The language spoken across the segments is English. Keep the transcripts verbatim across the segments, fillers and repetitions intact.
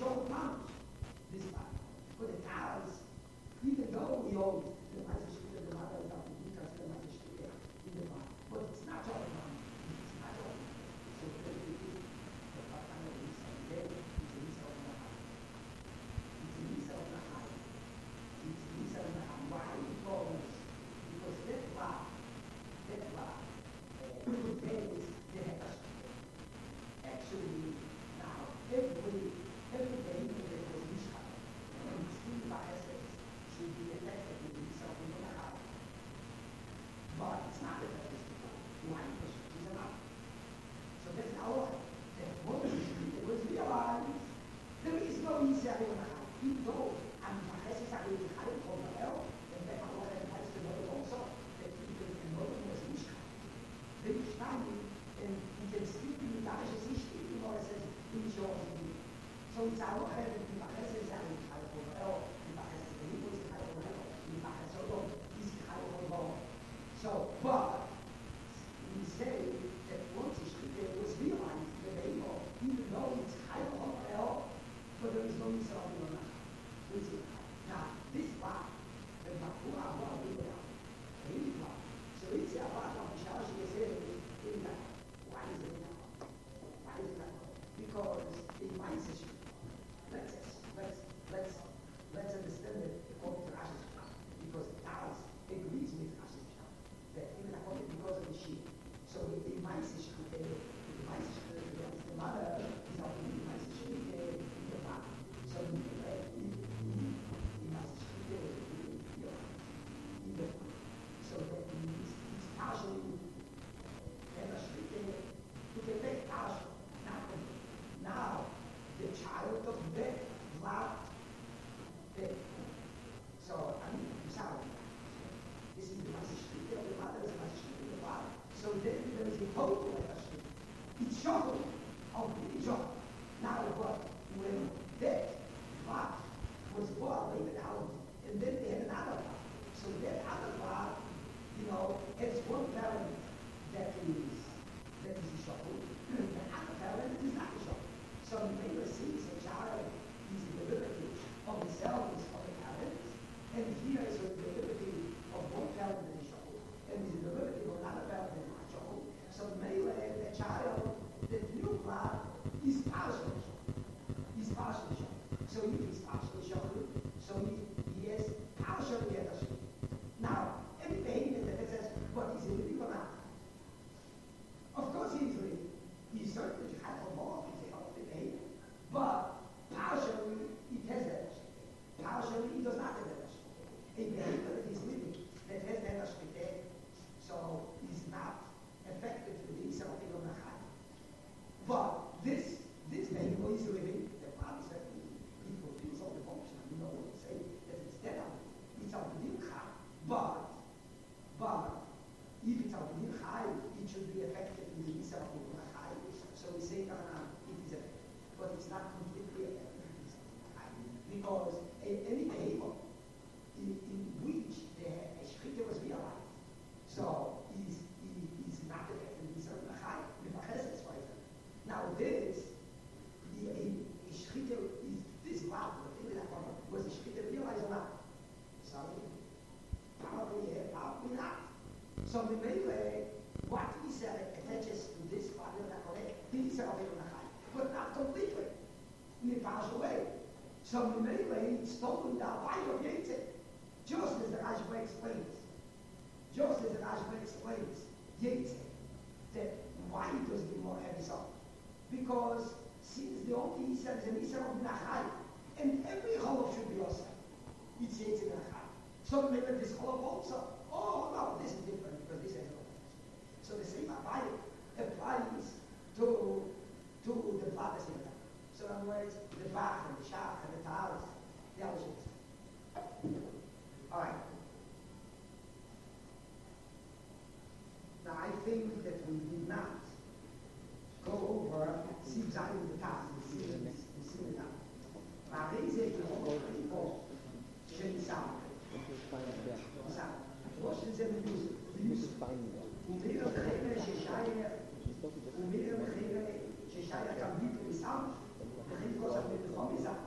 short months, this time. For the cows, even though we always, the Meister Schmidt, the mother of the Mutter, the Meister Schmidt, in the bar. But it's not all money. It's not all. So very quickly, the Father of Lisa, there is Lisa of the high. It's Lisa of the high. It's Lisa of the high. Why? Because, because that bar, that bar, uh, there is the head. Actually, now, every, every day there was Mishka, and three biases should be affected with Lisa of the high. But it's not affected. Why? Because she's enough. So that's our life. That what is it was realized there is no Lisa of the high. Even though I'm biased, I will hide from the hell, and then our life has to know also that people can know was Mishka. Then you stand and you can sleep in the dark, you see, sleep in what it says, in the shore. So it's our head, and the biased is that we hide from the hell, the biased is the people is hide from the hell, the biased so long, he's hide from the hell. So, but, we say that once it's there was realized that they know, even though it's high on the hell, but there is no Lisa of the high. Now, this part, the Makura, what we do now, really part. So it's a part of the charge you say, in that. Why is it now? Why is it now? Because in my system, let's, let's, let's, let's understand it according to Rashi's plan. Because Taras agrees with Rashi's plan. That even according because of the sheep. So in my system, in my system, the mother is not in my system, in the father. So in so that means it's partially demonstrated to the fact partial. Now, now the child of death loved death. So I mean, I'm sorry. This is the message of the mother, the message of the father. So then there is a total message. It's shocking. Oh, really shocking. Now what? When death loved was born later out, and then they had another one. So that other one, you know, has one parent that is that is a shocking, and another parent is not a shocking. So the neighbor sees a child is the derivative of the selves of the parents, and here is a derivative of one parent that is shocking, and is a derivative of another parent that is not shocking. So mainly the child, the new blood is partially shocking. He's partially shocking. So if he's partially shocking, so he, he is partially at a shocking. Now, any behavior that says, what is he living or not? Of course he is living. He's certainly kind of more of his healthy behavior. But partially it has that. Partially it does not have that. A behavior that is living that has that aspect, so is not affected with the self of the high. But this this behavior is living, the body certainly it fulfills all the function. You know what to say that it's dead. It's out of the high. But, but, if it's out in high, it should be affected with the Lisa of the high. So we say, no, no, it is affected. But it's not completely affected with the high. Because a, any behavior in, in which the Shechita was realized, so is, is, is not affected with the high, with a chesed, for example. Now this, the Shechita is this part, was the Shechita realized or not? Sorry. Probably yeah, probably not. So the main way, what we say attaches to this part of the correct, this is a high, but not completely. In a partial way. So the main way, it's totally down by your Yetzir. Just as the Rashba explains. Just as the Rashba explains, Yetzir, that why does the more heavy song? Because since the only Isa is an Isa of Nachai, and every hollow should be Osa. It's Yetzir Nachai. So maybe this hollow also. Oh no, this is different because this has no. So the same Abayit applies to to the Father Center. So in other words, the Bach and the Shach and the Talis, the other things. All right. Now I think that we did not go over Sib Zayin the task, the Sib Now these are the people Shenisam. ראש זה מיוס ומיר המחיר ששייר ומיר המחיר ששייר תמיד מסם וכן כל זה בתחום מזם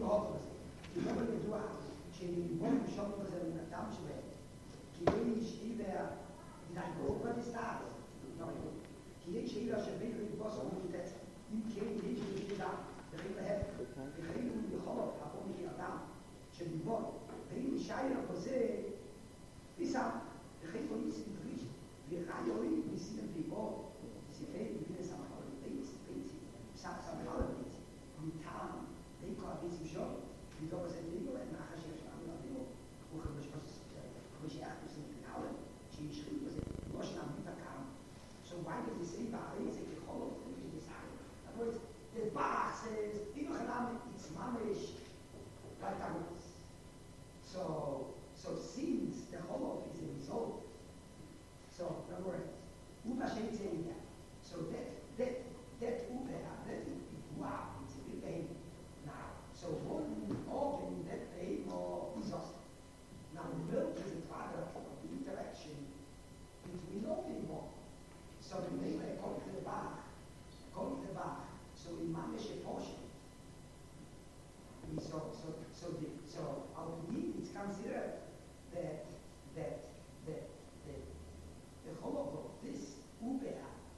הופך הזה. כי לא ידוע שבון שום הזה נתן שווה. כי יש איבר dein Europa des Tages. כי יש איבר שבין לבוס ומותת. אם כן, יש איבר דברים להפך. וחיים יכולות, הפעם כאדם, שבלבון, ואם שייר כזה, פיסם, וחיים פוליס בדריש, ורעיורים ניסים בליבון, סיפי בבינה סמכות בביץ, ביץ, סמכות בביץ, מטעם, ריקו הביצים שול, לדור הזה ליגו, נחש שיש לנו לבינו, וכבש כבש יחדוס נתנאו, שישחים בזה, לא שנם מתקם. So why does he say about it? It's a whole thing to decide. In other words, the Bach says, it's mamish like that. So, so since the whole is a result, so in other words, Uba Shenzelia, so that that that Uba, that is wow, it's a big thing now. So one organ that they more is us. Now the milk is a product of the interaction between all people. So the name according to the Bach, according to the Bach, so in mamish a portion. So, so, so, the, so, our belief is considered that, that, that, that the whole of this Uber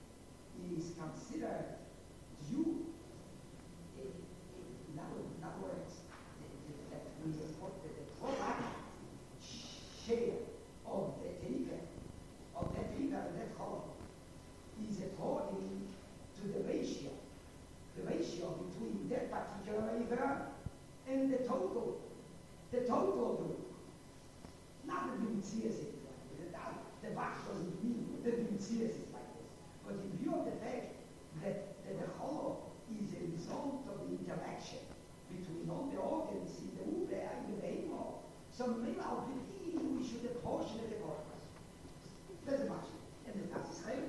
is considered due, in, in other words, that we report that the product share of the taker, of that taker and that whole, is according to the ratio, the ratio between that particular Iver and the total, the total group. Not the Bimtsias is like this. The Bach doesn't mean the Bimtsias is like this. But in view of the fact that, that the whole is a result of the interaction between all the organs in the Uber and the Behemoth, so maybe I'll believe we should apportion the corpus. That's much. And the Taz is real.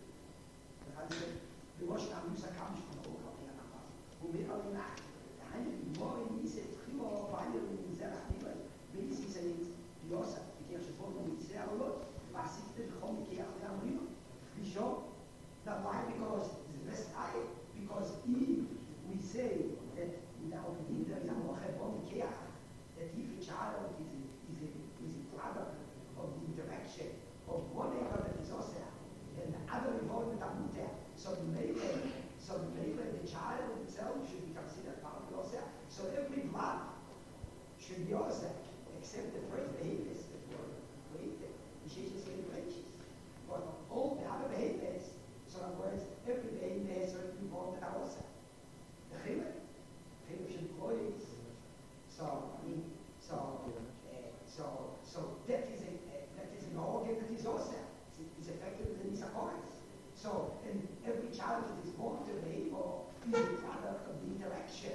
The Taz is real. The Rosh Hashanah comes from the Oka, the Anamaz. Who made all the night. more in diese primo Weile in sehr aktiver Wesen sind die Osa die Kirche von mit sehr lot was ist denn kommen die auch da rüber wie schon that why because the best I because if we say that now in there is a more bon care that if a child is a, is a, is a product of the interaction of one another that is also and the other involvement of the so maybe so maybe the child itself should be considered part of the Osa. So every blood should be Osa, except the first behaviors that were created, which is celebrations. But all the other behaviors, so in other words, every behavior has to be born with Osa. The Chilek, Chilek should employees. So, I mean, so, uh, so, so that is a uh, that is an organ that is Osa. It's effective in this occurrence. So, and every child that is born to the or is a product of the interaction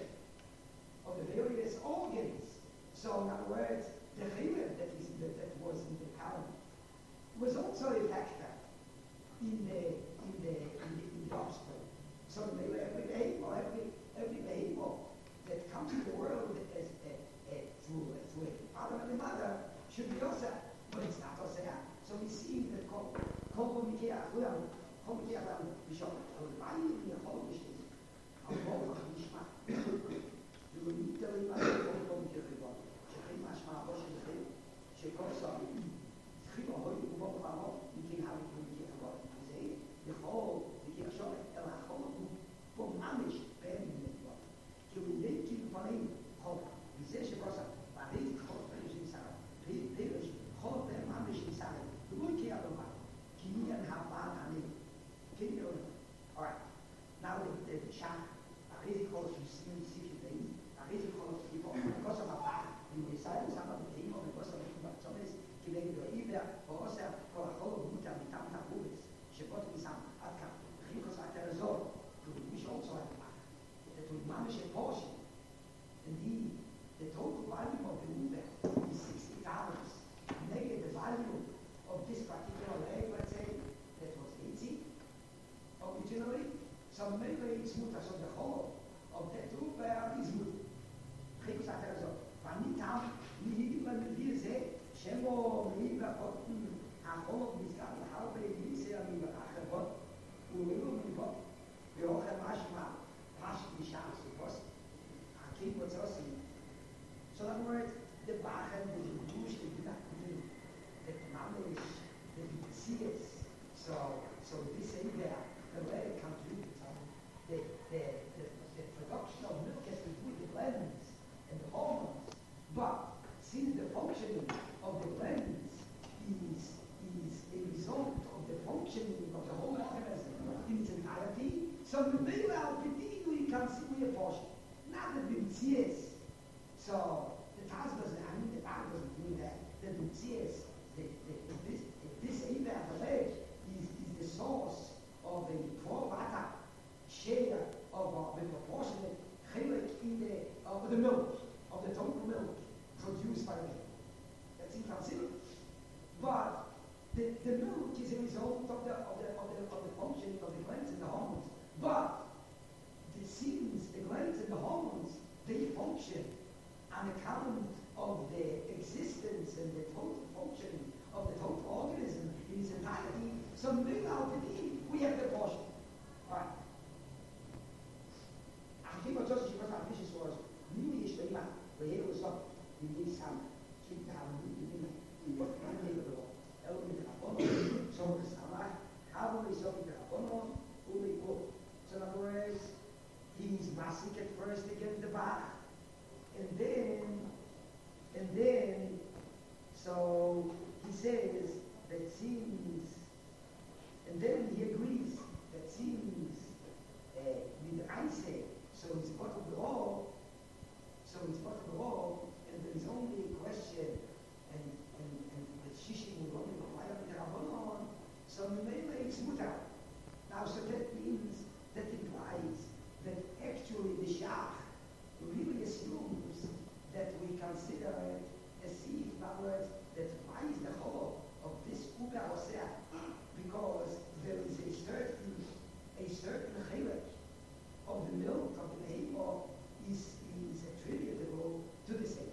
of the various organs. So, in other words, the chilek that is that, that was in the town was also a factor in the in the in the, in the offspring. So, maybe every behavior, every every behavior that comes to the world as a, a, through a, through a father and a mother should be also, but it's not also. So we see that Kompromitia, well. Kom ik hier aan de shop, en wij in de hol gestaan. Al boven van die smaak. Je moet niet alleen maar de kompromitia geworden. Je geen maar smaak was je geen. Je kon zo. Geen maar hoor je boven van op. Die geen hou ik kompromitia geworden. Ze, de hol, die keer zo, en dan gewoon om amish, bij clear portion. Not the Bimtzias. So the Taz doesn't, I mean the Bible doesn't mean that. The Bimtzias, if this, if this Eiver Haleg is, is the source of the twelve atta share of uh, the proportionate chilek in the, of the milk, of the total milk produced by the That's inconceivable. But the, the milk is a result of the, of the, of the, of the functioning of the glands and the hormones. But the seeds, the glands and the hormones, they function on account of the existence and the total functioning of the total organism in its entirety. So meanwhile, we have the portion. Right. Achim hat just was ein bisschen so, wie ich bei ihm, bei jedem so, wie wir es haben, gibt da haben wir die die was man hier so, er mit der Bonn, so das aber, haben wir so mit der Bonn und wir go. So in other words, he's massing at first against the back, and then, and then, so he says that seems, and then he agrees that seems uh, with Isaac. So it's part of the law, so it's part of the law, and there is only a question, and, and, and the Shishim will only apply up the Rabbanon, so Mimele is mutar. Now, so that means, that implies that actually the Shach really assumes that we consider it as if, in other words, that why is the whole of this Uber Oseh? Because there is a certain, a certain chilek of the milk of the behemoth is, is attributable to the same.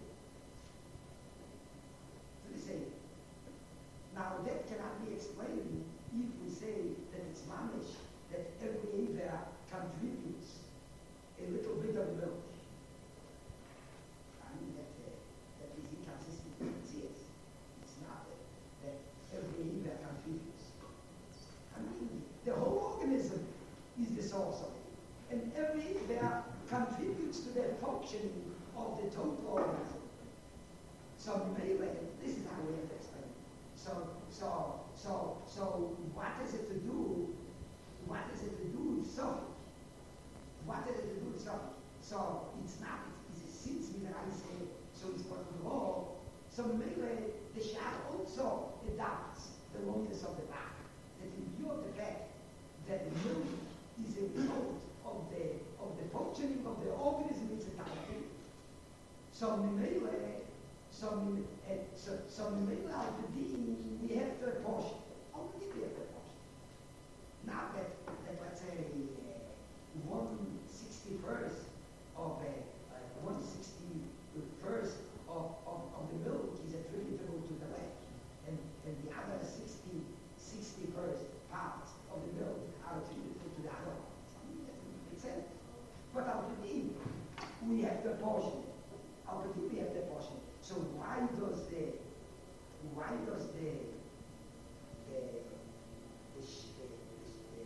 To the same. Now that cannot be explained if we say that it's mamish, that every Eiver contributes a little bit of milk. I mean that, uh, that is inconsistent with it. It's not that, that every Eiver contributes. I mean, the whole organism is the source of it. And every Eiver contributes to the functioning of the total organism. So Mele, this is how we have to explain it. So, so, so, so, what is it to do? What is it to do with something? What is it to do with something? So it's not, it's, it's a since me that I say, so it's part of the law. So Mele, the Shach also adopts the loneliness of the back. That in view of the fact that the milk is a result of the of the functioning of the organism in its entirety. So Mimele, so uh, so so Mimele al Pedin, we have to apportion. Only we have to apportion. Not that, that let's say uh, one sixty first of a uh, one sixty first of, of, of the milk is attributable to the leg, and and the other sixty sixty first parts of the milk are attributable to the other. Sense. But al Pedin, we have the portion. Al Pedin, we have the portion. So why does the why does the the the the, the,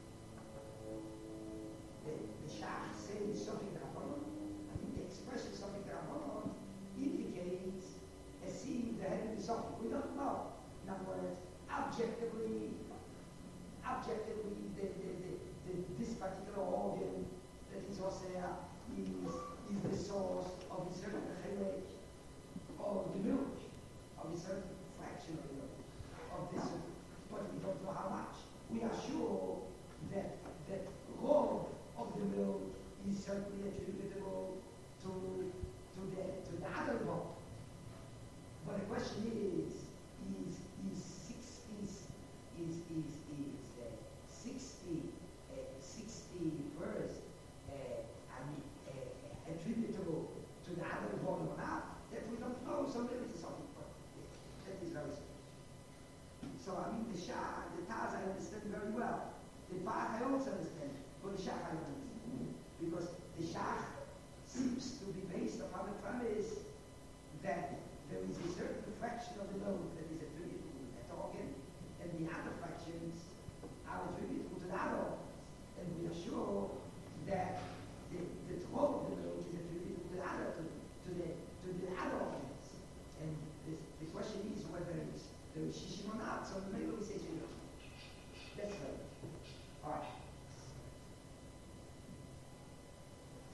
the, the Shach say something Rabbanon? I mean, the expression something Rabbanon indicates as if there had been something. We don't know. In other words, objectively, objectively, the, the, the The, this particular organ that is osea is, is the source of a certain chilek of the milk, of a certain fraction of the milk, of this, but we don't know how much. We are sure that that all of the milk is certainly attributable to to the to the other milk. But the question is, is is six is is is is uh, sixty sixty first uh, I mean, uh, attributable to the other one or not, that we don't know, so maybe it's something, but that is very strange. So I mean the Shach, the Taz I understand very well. The Bach I also understand, but the Shach I don't understand. Because the Shach seems to be based upon the premise that there is a certain fraction of the milk that is attributable to that organ, and the other fractions are attributable to the other organ. And we are sure that the, the twelve of the milk is attributed to the other to, to the to the other organs. And this, the question is whether it's there is shishim or not. So maybe we say shishim. That's right. All right.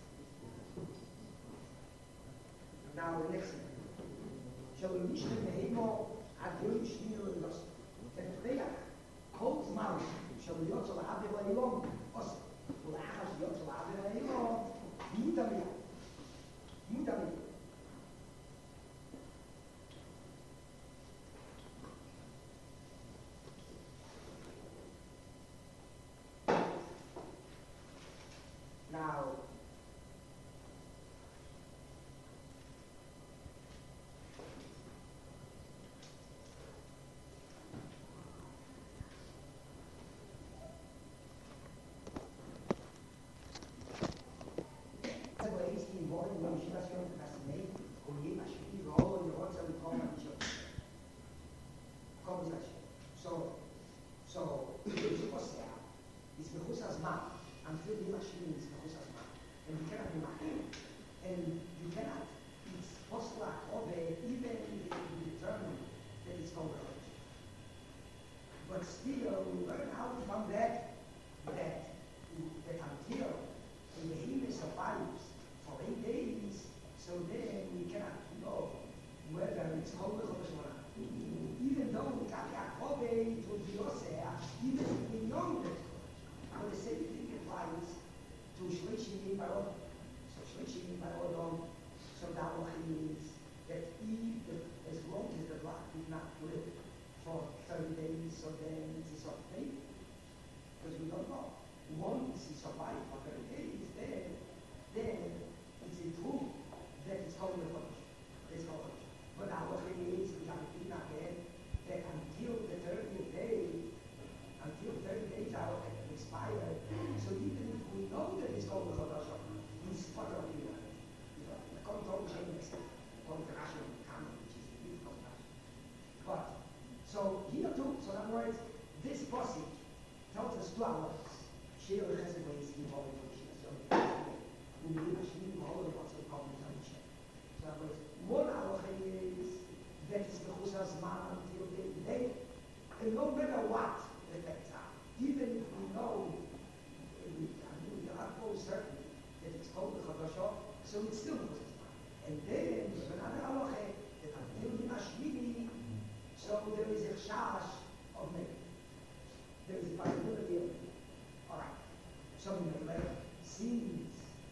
Now, the next thing. Shall we wish them the Hemo at Yom Shmir and Los? And Freya, Cold Mouth, shall we also have the Elom? Os, Ulachas, Yotz, have the Elom. Mutamia. Mutamia. Now, so, so, it's because as man, until the machine is because as man, and you cannot be machine, and you cannot, it's possible of even if you determine that it's converged. But still, we learn how to come back that, that until the behemoth survives for eight days, so then we cannot know whether it's called or not. Even though we got Yaakov to the Yosef, even if we know that, but the same thing applies to Shlishi Barod. So Shlishi Barod, so that means that if, as long as the blood did not live for thirty days, so then it's a day, because we don't know. Once he survived for thirty days, then, then it's a proof that it's called the Kodesh. It's called Kodesh. But our is we have to be again that until the thirtieth day, until thirty days are expired, so even if we know that it's called the Kodesh, it's part of the the control changes on the Rashi canon, which is the beautiful Rashi. But so here too, so in other words, this passage tells us two hours. Shir Chesed ways involved in Shir. So we need to see all of what's called the Shir. So in other words, one hour is that is the Chusas man until the day. And no matter what the effects are, even if we know, we are most certain that it's called the Chodashah, so it's still the Chusas man. And then, there's another halacha that until the Mashmini, so there is a chash of me. There is a possibility of me. All right. So in the letter, seeds,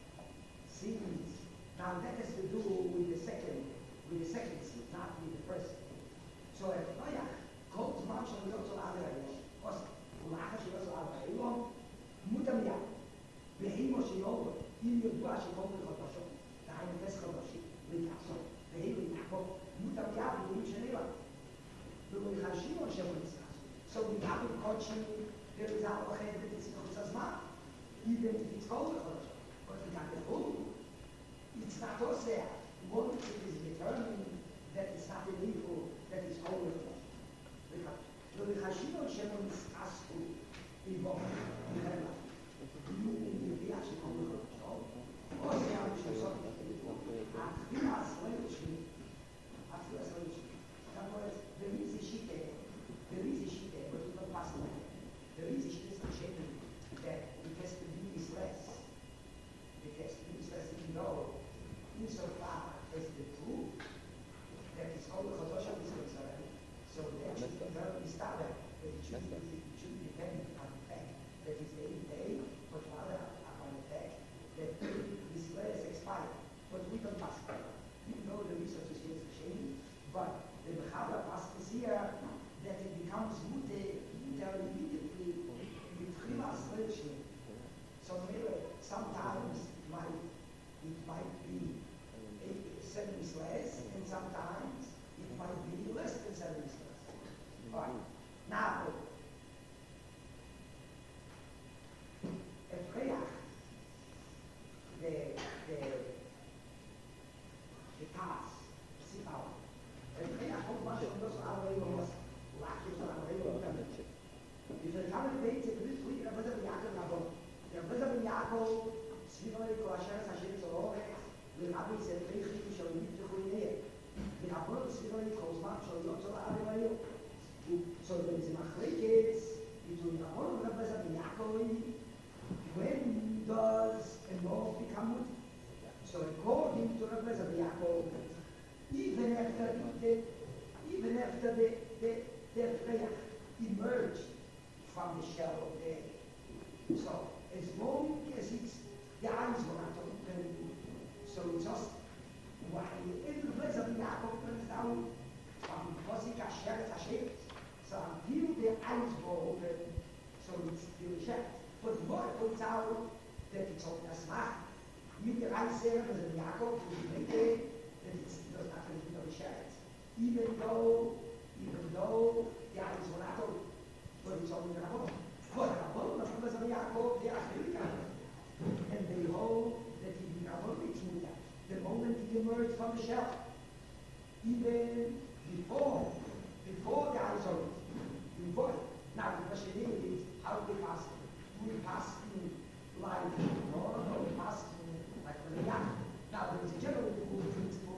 seeds. Now that has to do with the second, with the second seed, not with the first seed. So if Noach calls Mount Shalom to Avraham, or Ulachas Shalom to Avraham, Mutamia, Behemo Shalom, in your Dua Shalom to Chodashah, the Haim Tes Chodashi, Likasot, Behemo Yaakov, Mutamia, Behemo Shalom, Behemo Chashim Shalom. So we have in coaching, there is our head that is Chosazman, even if it's called the Chodashah, but we got the whole. It's not also there. Once it is determined that it's not illegal, that it's always wrong. Because the Hashimon Shemon is asked to involve in her life. You will be actually called the Chodashah. Or they are actually something to do. After us, when it's me, after us, when it's me. In other words, there is a sheet there. There is a sheet there, but it's not possible. There is a sheet that's shaping that it has to be this less. It has to be this less, even though insofar as the proof that it's called the Chodashah is concerned, so that should be very established, that it should be, it should depend on the fact that it's the eighth day, but rather upon the fact that this less expired. But we don't pass it. Even though the research is here shady, but the Mechaber passes here that it becomes mute immediately with Chilas Relation. So maybe sometimes it might, it might be seven is less, and sometimes it might be less than seven is less. All right. Now, Efreach, the the the pass, Sipao. Efreach kommt manchmal das Arbeiten was Lachis oder Arbeiten damit. Diese Kammer Beit ist wie der Vater Jakob aber der Vater Jakob Sivoi Koasher Hashem Zorah ורבי זה פריחי שונים תכויניה. והפועל סביבוני קוזמן שונים צורה אביוויו. So there is a machrekes between Aaron and Rabbi Zabi Yaakov. When does a law become mutter? So according to Rabbi Zabi Yaakov, even after the, even after the, the, the prayer emerged from the shell of the egg. So as long as it's, the eyes were not open, so it's just while every place of Yaakov turns down from Mosik Asher Hashem. So until the eyes were open, so it's still checked. But more points out that it's on the smart. Mit der Reise, as in Yaakov, who made it, that it's does not really know checked. Even though, even though the eyes were not open, but it's only the Rabban. But the Rabban, the brothers of Yaakov, they are really kind. And they hold that he did not only do that. The moment he emerged from the shell, even before, before the eyes opened, before. Now the question is, how do we pass it? Do we pass in like, no, no, we pass in like the Yaakov. Now there is a general principle,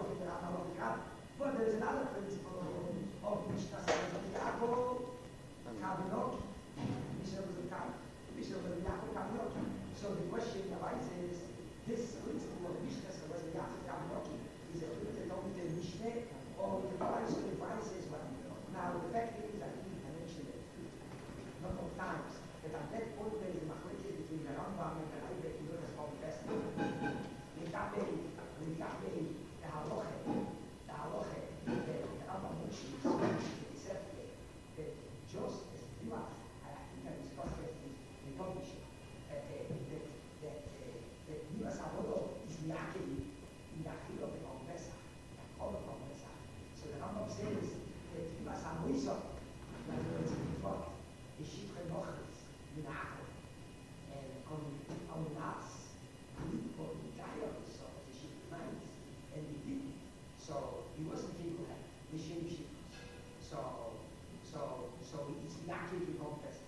but there is another principle of Mishnah of Yaakov, Kabinot, Mishnah of the Kam, Mishnah of Yaakov Kabinot. So the question arises, this principle of Mishnah of Yaakov Kabinot is a principle of the Mishnah or the Kabbalah advises one. Now the fact is, I think I mentioned it a number of times, that at that point there is a machlokes between the Rambam and the Rambam in the Small Testament. Regarding, regarding the halacha, the halacha, the Rambam mentions, he said that just as you are, I think I discussed it in the publishing, that that that Nivas Avodo is Yakeli in the Achil of the Congressa, all the Congressa. So the Rambam says that Nivas Avoiso, like the words before, the Shifre Nochris, Minachel, and on on Nas, for the entire so the Shifre Nights, and he didn't. So he wasn't able to have the same Shifres. So so so it's Yakeli in Congress.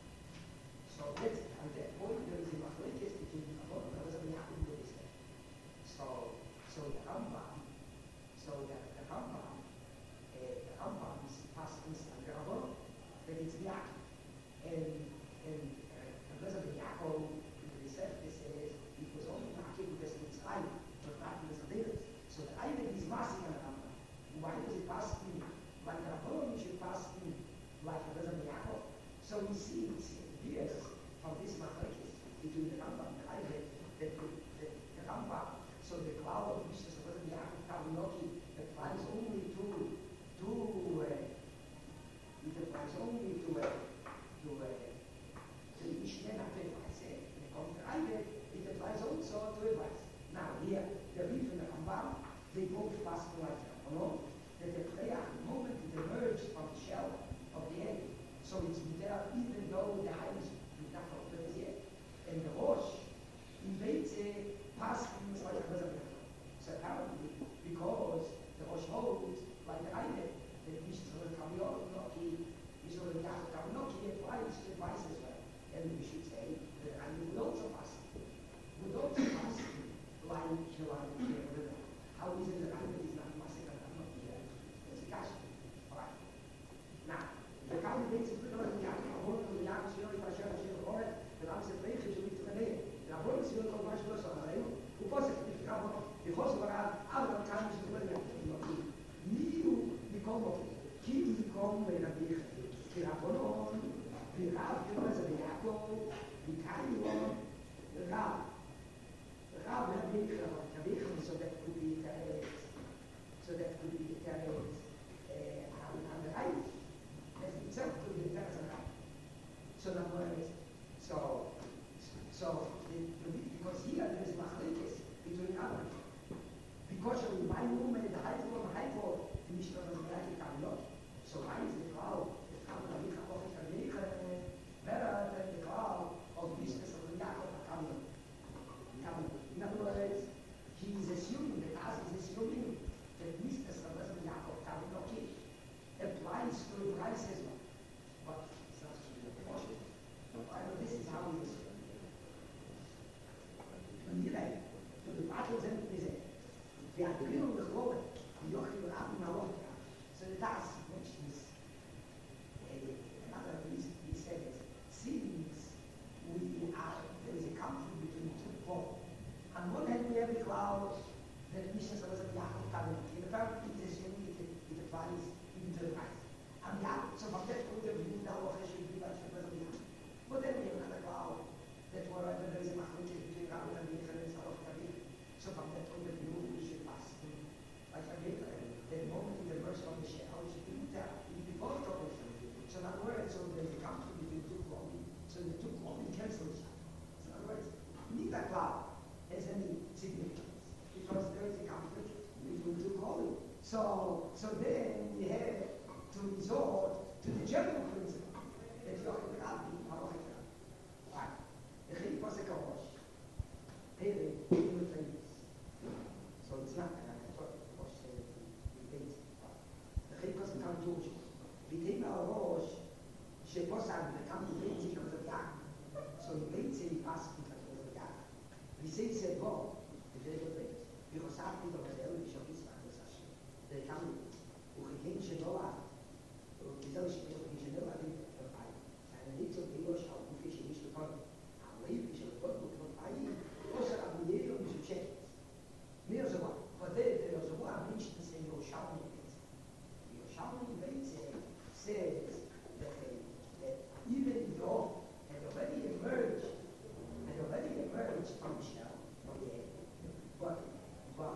So that's at that point there is a machlokes between the Avon and the Yaakov in the Israel. So so the Rambam, so the the Rambam, uh, the Rambam is passing on the Avon that it's Yaakov, and and uh, the Yaakov in the Israel says it was only Yaakov because it's I, but not because of David. So the David is passing on the Rambam. Why does it pass in like the Avon should pass in like the Yaakov? So we see it's years from this machlokes between the Rambam and the Ayved, that the, the, the Rambam, so the cloud of Mishnah of Yaakov Kavinoki applies only to, to, uh, it applies only to, uh, to, uh, to the Mishnah not to advice. Eh? And according to Ayved, it applies also to advice. Now here, the Rif and the Rambam, they both pass to like Rabbanon, that the prayer, the moment it emerged from the shell of the egg, so it's there even though the eyes do not open yet. And the Rosh invades a past things like a reservoir. So apparently, because the Rosh holds like the Ayved, that Mishnah Kavinoki, Mishnah Yaakov Kavinoki applies to advice as well. And we should say that Ayved would also pass. Would also pass like like how is it that Ayved is not passing and not here? That's a question. Alright. Now, the county thinks it's pretty much the Yaakov, the Yaakov Shiri, Pasher, Shiri, Hornet, the Ram said, Reich, you need to come in. The Rabban is going to come back to us on the rail, who was it, if Rabban, if was it, other times to win it, Niu, become of Kim, become, when a big, the Rabban, the Rav, the Rez of the Yaakov, the Kayon, the Rav, the Rav, the big, the big, so that could be carried, so that could be carried, uh, on the right. Itself could be better than that. So that was so so the, the, because here there is machlokes between others. Because of the my woman the high form high form the Mishnah of the Yaakov Kavinoki. So why is the cloud the cloud of the Yaakov Kavinoki better than the cloud of the Mishnah of the Yaakov Kavinoki? In other words, he is assuming that as is assuming that Mishnah of the Yaakov Kavinoki applies to the rice as well. But it's not true. But this is how it is. And here, to the battles and is it. They are clear on the floor. The Yochid will have in our so the task mentions another reason he says, since we are, there is a conflict between two poles. On one hand we have the cloud that Mishnah was a Yaakov Talmud. In the fact that it is unique, it applies even to the price. And Yaakov, so from that point of view, now what should be like was a Yaakov. But then we have another cloud that wherever there is a machlokes between Rabbi and Yecha and Salach Rabbi. So from that point of view, we should pass to like a Yecha. The moment in the verse from the Shechal should be there. It will be both troubles. So in other words, so there's a conflict between two qualities. So the two qualities cancel each other. So in other words, neither cloud has any significance because there is a conflict between two qualities. So, so then we have to resort to the general principle that Yochid Rabbi Parochit. Why? The Chilip was a Karosh. Pele, in the famous. So it's not an Akatot, Rosh said it, we think. The Chilip was a Karosh. We think our Rosh, Sheposad, the Karosh, we think of the Yak. So he waits and he passes because of the Yak. We say, he said, well, the very good things. Because after the Rebel, we shall be Spartas Hashem. They come, Uchigin Shedoah, Uchigin Shedoah, Uchigin Shedoah, and it's a big ocean of fish in the pond. I believe we should put it on fire. Also, I'm the area we should check it. There's a one. But there, there's a one mentioned in your shouting base. Your shouting base says that, that even though had already emerged, had already emerged from the shell, from the egg, but, but,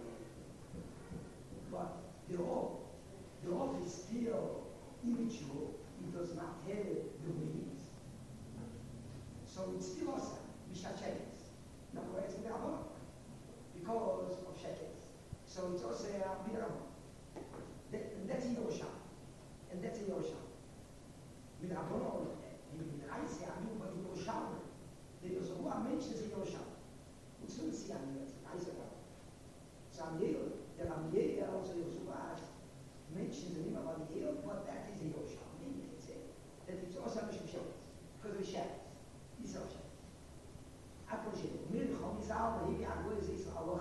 but the orb, the orb is still immature. It does not have the wings. So it's still awesome. Mishnah Shekets. In other words, in the Rabbanon. Because of Shekets. So it's also a Midrabbanon. That, and that's in Yosham. And that's in Yosham. Midrabbanon, in Midraise, Anu, but in Yosham. There is a one mentions in Yosham. It's not see Anu, it's Midraise. So Amiel, the Amiel also Yoshua mentions the name of Amiel, but that is in Yosham. That it's also a Mishum because of Shabbos. It's a Shabbos. Apogee. Milchom is out, maybe I go is Allah.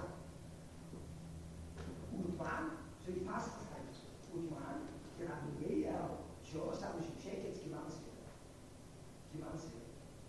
Utman, so he passes the Utman, the Rabbi shows how Mishum Shekets Gimansi.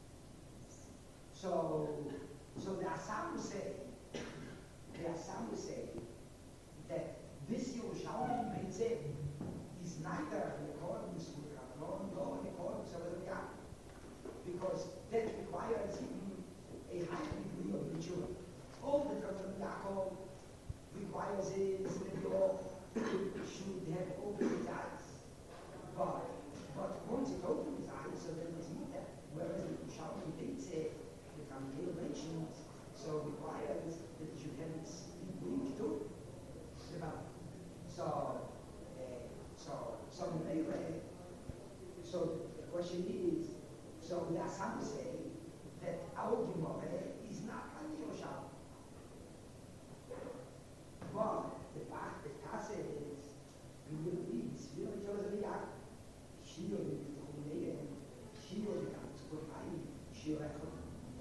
So, so the Assam say, the Assam say that this Yerushalmi Beitzeh is neither in accordance with Rabbanon nor in accordance with the Yaakov, because that requires even a high degree of maturity. All that Rabbanon Yaakov requires is that you should have opened his eyes. But, but once it opens his eyes, so then it's not that. Whereas the Yerushalmi Beitzeh, the Gamliel mentions, so requires that you should have its wing too. So, uh, so, so anyway, so the question is, so we are some say that our Gemara is not like Yosham. But the fact that Tase is, we will read, it's really Joseph Yaakov. She will be the Chumei, she will be the Chumei, she will have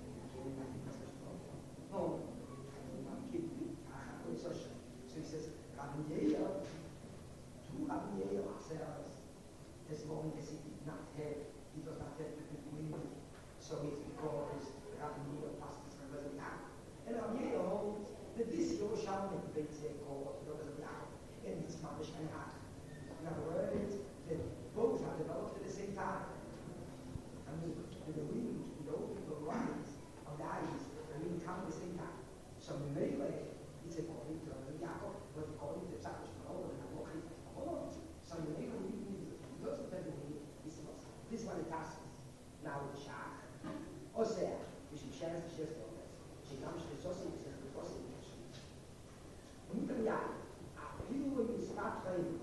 no, I'm kidding. So he says, Rabbi Yehuda, two Rabbi Yehuda ourselves, as long as he did not have, he does not have the wind. So it's because Rabbi Yehuda passes from Rabbi Yaakov. And Rabbi Yehuda holds that this Yerushalmi and Beitzeh called Rabbi Yaakov, and it's Mamish and Yaakov. In other words, that both are developed at the same time. I mean, the wind, the open, the lines of the eyes, I mean, come at the same time. So in many ways, it's according to Rabbi Yaakov, but according to Tzach Shmuel and Halacha, so in many ways, it doesn't have to be this one. This one it passes. Now the Shach. Oseh, we should share the share of this. She comes to the Sosi, she says, the Sosi. Und dann ja, אפילו אם מספר חיים,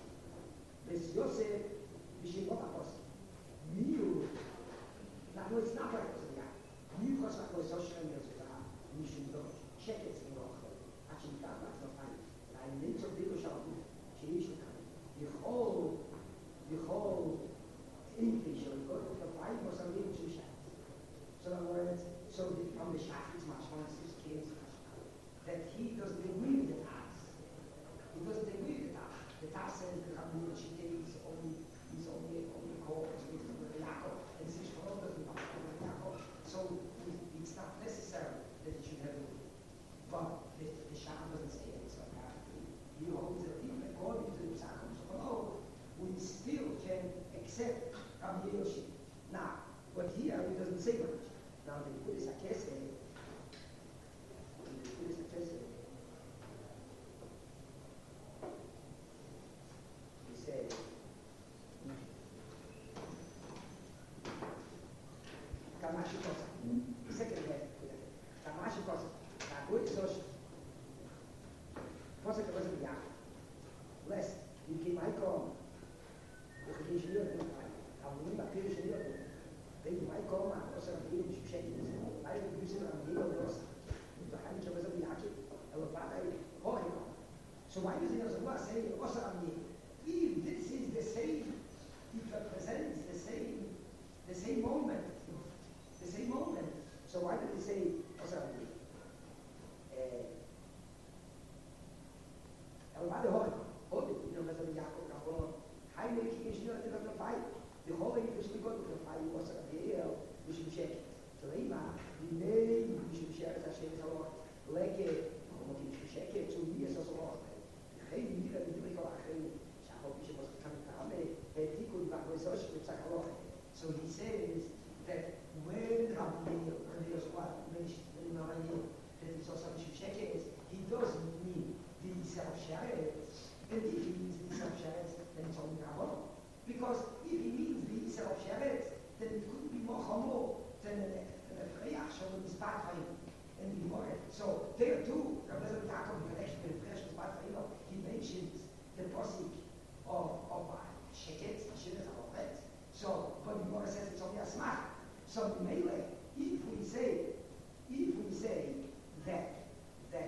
יוסף בשביל עוד הפוסק. מי הוא? אנחנו אצנח רק את זה. מי הוא חוסר חוסר שלנו יוצא? מי שום שקט זה לא אחר. עד שנקרא בהצלחיים. והאמת שובדילו שעבוד, שיש לכם. יכול, יכול, English or go to the Bible or something to shout. So in other words, so the, from the Shach is much more sophisticated that he doesn't agree with the task. He doesn't agree with the task. The task says that Rabbi Shitei is only is only only called with Yaakov, and Sishon doesn't talk with Yaakov. So it's not necessary that it should have a But the, the Shach doesn't Goed, zoals was ik er was een jaar. Les, die ging mij komen. Ik ging ingenieur doen. Ik had niet meer ingenieur doen. Weet je, mij komen, als er een heel beschikking is. Wij hebben nu zitten aan de hele los. Dan ga ik was een jaar. En we waren hoor ik. So why is it as well say also I mean, if this is the same, it represents the same the same moment. The same moment. So why did he say also I mean? El vale hoy, hoy, you know, as a Jacob Gabon, Heinrich is not in the fight. The whole thing is to go to the fight was a deal, we should check. So they ma, the name, we should share that shit a lot. Like it, como que we check it, two years or so. Geen hier en die wil geen, ja, hoop je was kan gaan mee. Het die kon maar zo goed zeggen hoor. So he says that when Rabbi Neil what mentioned in Rabbi that it's also we should check it, he doesn't mean the self-shares, and if he means the self-shares, then it's only Rabbanon. Because if he means the self-shares, then it couldn't be more humble than a reaction in his pathway and the Gemara. So there too, Rabbi Yaakov in connection with the precious pathway, he mentions the posik of of sheket, sheket already. So, but the Gemara says it's only a smach. So melee, if we say, if we say that that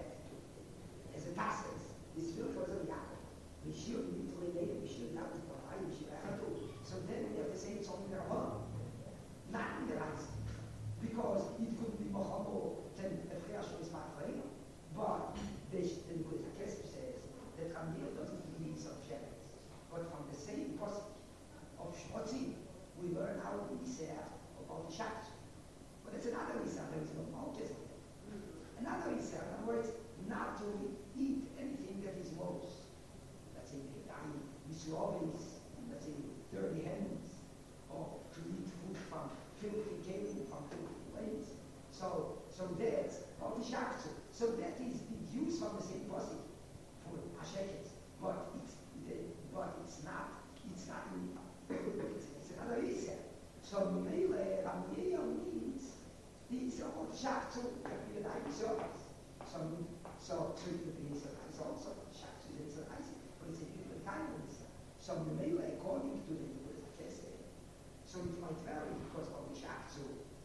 as a task, this will for the Yaakov, we should literally later, we should not be provided, we should have to. So then we have to say it's only the Rabbanon, not in the rights, because it could be more humble than a fresh is not for him. But this, the Kesef says that Ramir doesn't mean subjects, but from the same process of Shmotzi, we learn how to be sad about the Shabbat. But it's another reason, there is no Malchus. Another reason, in other words, not to eat anything that is most, let's say, mislovings, let's say, dirty hands, or to eat food from filthy game, from filthy ways. So, so that's about the Shabbat. So that is the use from the same process for Hasheket. But it's, but it's not, it's not, it's, it's another reason. So Mele Ramiyah means these are all Shabbat, like the United Service. So, so treatment is also Shabbat is a nice, but it's a different kind of reason. So Mele, according to the Kesef, so it might vary because of the Shabbat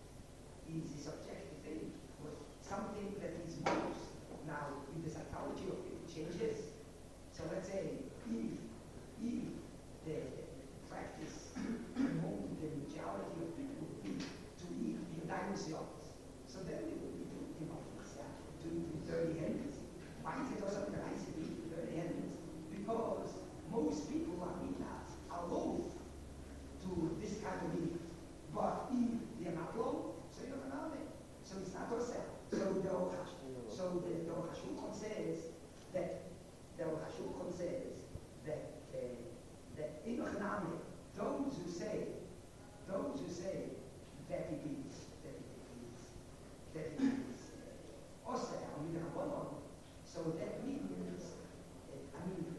is the subjective thing, but something that is most now in the psychology of people changes. So let's say if if the practice among the majority of people would be to eat in dinosaurs, so then we would be doing about this, yeah, to eat with dirty hands. Why is it also nice to eat with dirty hands? Because most people are not are loath to this kind of meat. But if they're not loath, so you're not on it. So it's not yourself. So the so the the Hashukon says that the Hashukon says that uh, that in Ochname, those who say those who say that it is that it is that it is also on the Rabbanon, so that means uh, I mean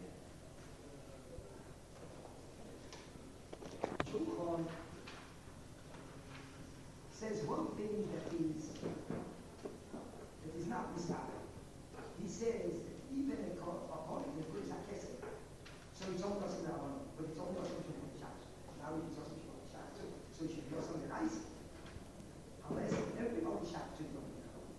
Shulchan says one thing that is that is not misguided. He says even according to the Bris HaKesef, so it's only also now, but it's only also from the Shabbos. Now it's also from the Shabbos too. So it should be also the rice. Unless everybody Shabbos should know.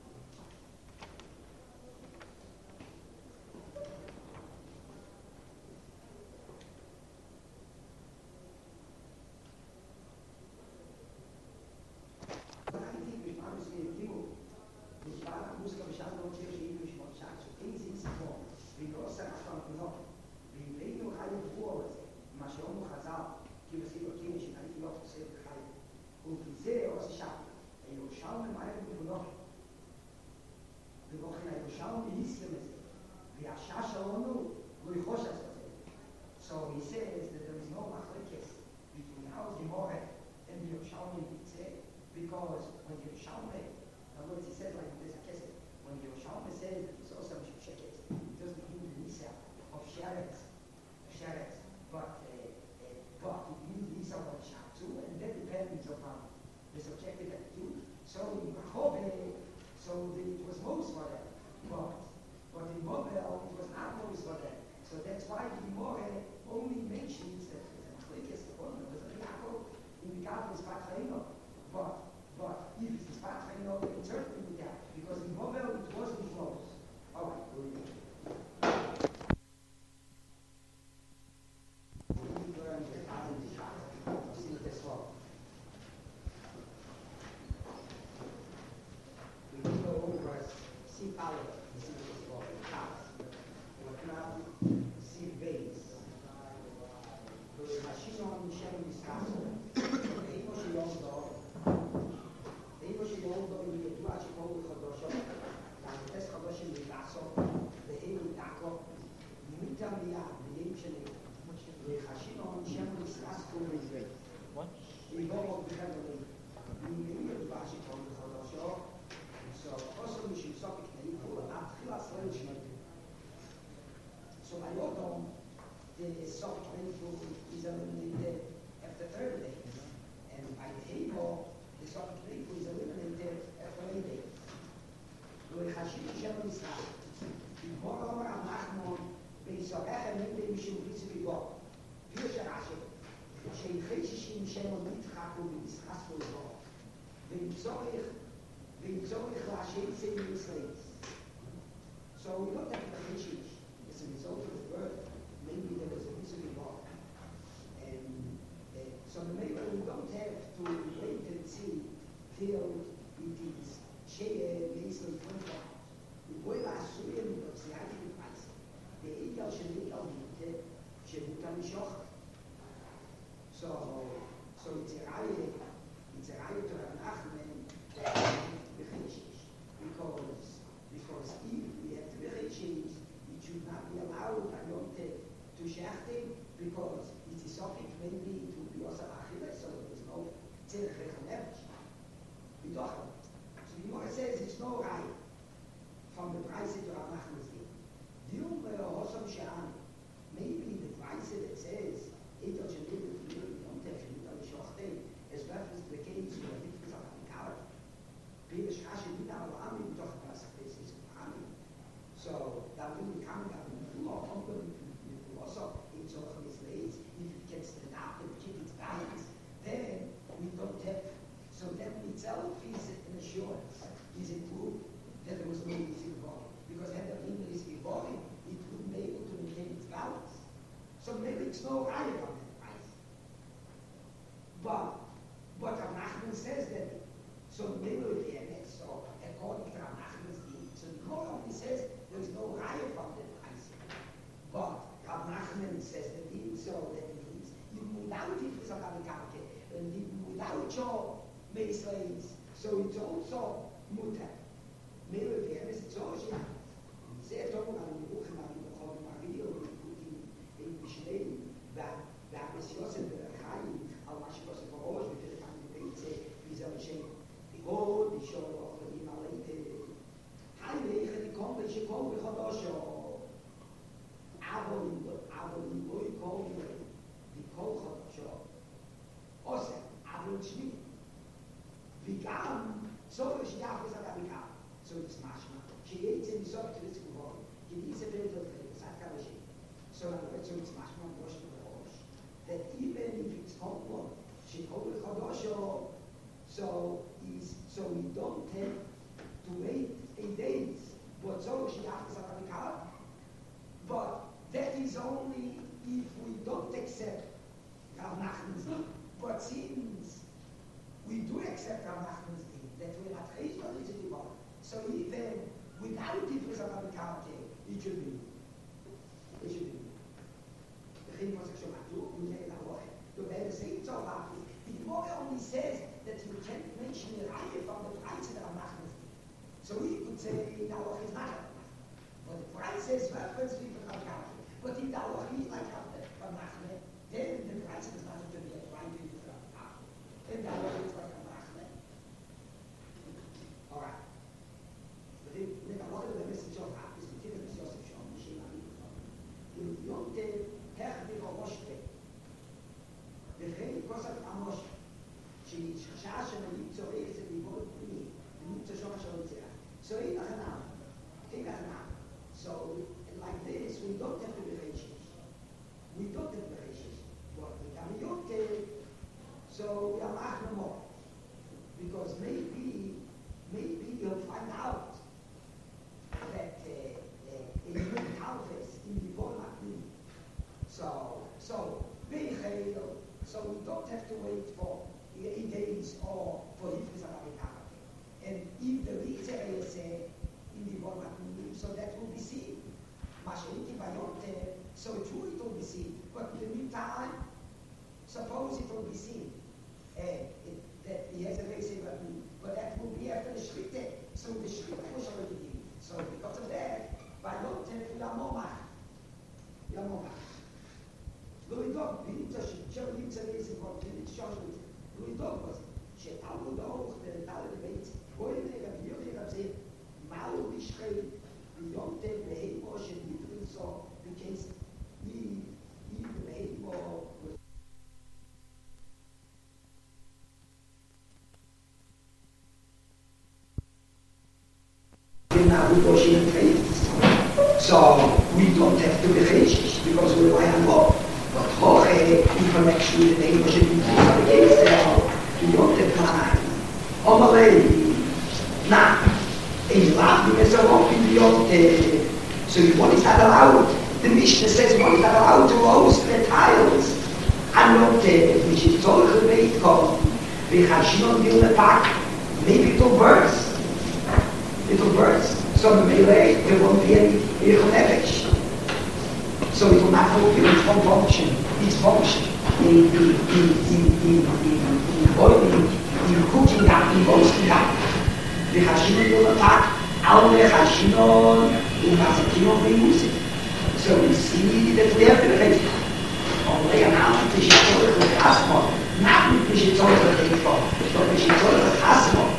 So he says that there is no machlekes between our Gemara and the Yerushalmi because when the Yerushalmi, in other words, he says like this, when the Yerushalmi says that it's also a sheket, it doesn't mean the Nisa of Sharetz, Sharetz, but uh, uh, but it means Nisa of Shabbat too, and that depends upon the subjective attitude. So in Chove, so the, it was most for them. So by autumn, the soft rainfall is eliminated after thirty days, and by the Hebo, the soft rainfall is eliminated after eight days. Lo Hashim Shem Yisrael, B'Mor Omer Amachnon, B'Yisrael Mendei Mishum Ritzu B'Bo, Pirush Rashi, She'Yicheshishim Shem Nitchaku B'Yischasku B'Bo, V'Yitzorich, V'Yitzorich L'Hashem Tzei Yisrael. So we looked at the Heshish. As a result of the birth, maybe there was a history involved. And uh, so the maybe we don't have to wait and see till it is share basically twenty-four hours. We boil our suya with the Siatic price. The Egal Shenikal Hite, Shemuta Mishoch. So, so it's a raya, it's a raya to Rav Nachman, the Heshish. Because, because if we have the Heshish, should not be allowed by Yom Tov to shechting because it is something maybe it would be also achille, so there's no tzedek rechanevich. We don't. So the Gemara says it's no right from the price that Rav Nachman is giving. Dilma Hosam Shan, maybe the price that says Eitel Shenil Yom Tov Shenil Shochte is reference to the case where it is a Kalar. Pirish Rashi Nina Alami B'toch Pasach is Ami. So that will become that law company also in sort of misleads. If it gets the data and keep its balance, then we don't have. So that itself is an assurance, is a proof that there was no risk involved. Because had there been risk involved, it wouldn't be able to maintain its balance. So maybe it's no higher on that price. But but Rav Nachman says that. So maybe with the M S, so according to Rav Nachman's deed, so the Gemara only says there is no raya from the price. But Rav Nachman says that even so that means even without it for Sakavikarke, and even without your slaves, so it's also mutter. Maybe with the M S it's also sehr toll, aber die Buchen haben wir von Maria und in Mishlei, that that was Yosef the Chaim, al Mashikos for Osh, we did it on the Beitze, wie soll ich sagen, oh, die show of the Himalite. Hai wegen die kommen, sie kommen Chodosho. Aber aber die boy kommen, die kommen Chodosho. Ose, aber nicht. Wie kam, so ich ja gesagt habe, kam. So das machma. Sie jetzt in so Tritt geworden. Die diese Welt wird gesagt habe ich. So dann wird so das machma was geworden. That even if it's not one, she kommen Chodosho. So is so we don't have to wait eight days. But so she has a But that is only if we don't accept Rav Nachman's deed. But since we do accept Rav Nachman's deed, that we are not on it. So even without it was a it should be. It should be. The thing was actually to we made a way. To have the same so happy. The Gemara only says that you can't mention the raya from the price that Rav Nachman is giving. So we could say the halach is not Rav Nachman. But the price is reference to Rav Nachman. But if the halach is like Rav Nachman, then the price is not going to be a right to Rav Nachman. Then the halach is like Rav Nachman. All right. But then the halach of the message of Rav is to give us Yosef Shom, Shema Yisrael. You don't take Hechdi Romoshke. The Hechdi Kosat Amoshke. שחשש שמגיעים צורך זה ליבוד פנימי, ונמצא שום השאול יציאה. So אין הכנם, אין הכנם. So like this, we don't have to be racist. We don't have to be racist. But we can be so we are not more. Because maybe, maybe you'll find out that uh, uh, in the harvest, in the Volmat, so, so, so we don't have to wait for eight days or for Hifris Arabikah. And if the Ritzah is in the Volmat, so that Mashaliti Bayote, so it's really will be seen. But in the meantime, suppose it will be seen uh, it, that he has a very same but that will be after the Shrite. So the Shrite was already given. So because of that, Bayote Yamomach. Yamomach. Louis Dog, we need to show him to raise him on the church. Louis Dog was Shetalu Dog, the Tali debates, going there and here and say, Malu Bishre, beyond the behavior, should be doing so because he, he behavior was. Now we go in trade. So we don't have to be racist because we rely on law. But Jorge, in connection with the neighbors and the case there, we don't have time. Omalei, now, in laughing as a rock in the old day. So one is not allowed. The Mishnah says one is not allowed to roast the tiles. And not there, which is all the way it comes. We have shown you the pack, maybe two birds. Little birds. So the melee, there won't be any nefesh. So it will not fulfill its own function, its function in in in in in in boiling, in cooking up, in roasting up. The Hashinon will attack all the Hashinon in Masakinon music. So we see that we have to be only an out of the Shittor of Hasmon, not with the Shittor of the Shittor, but the Shittor of Hasmon.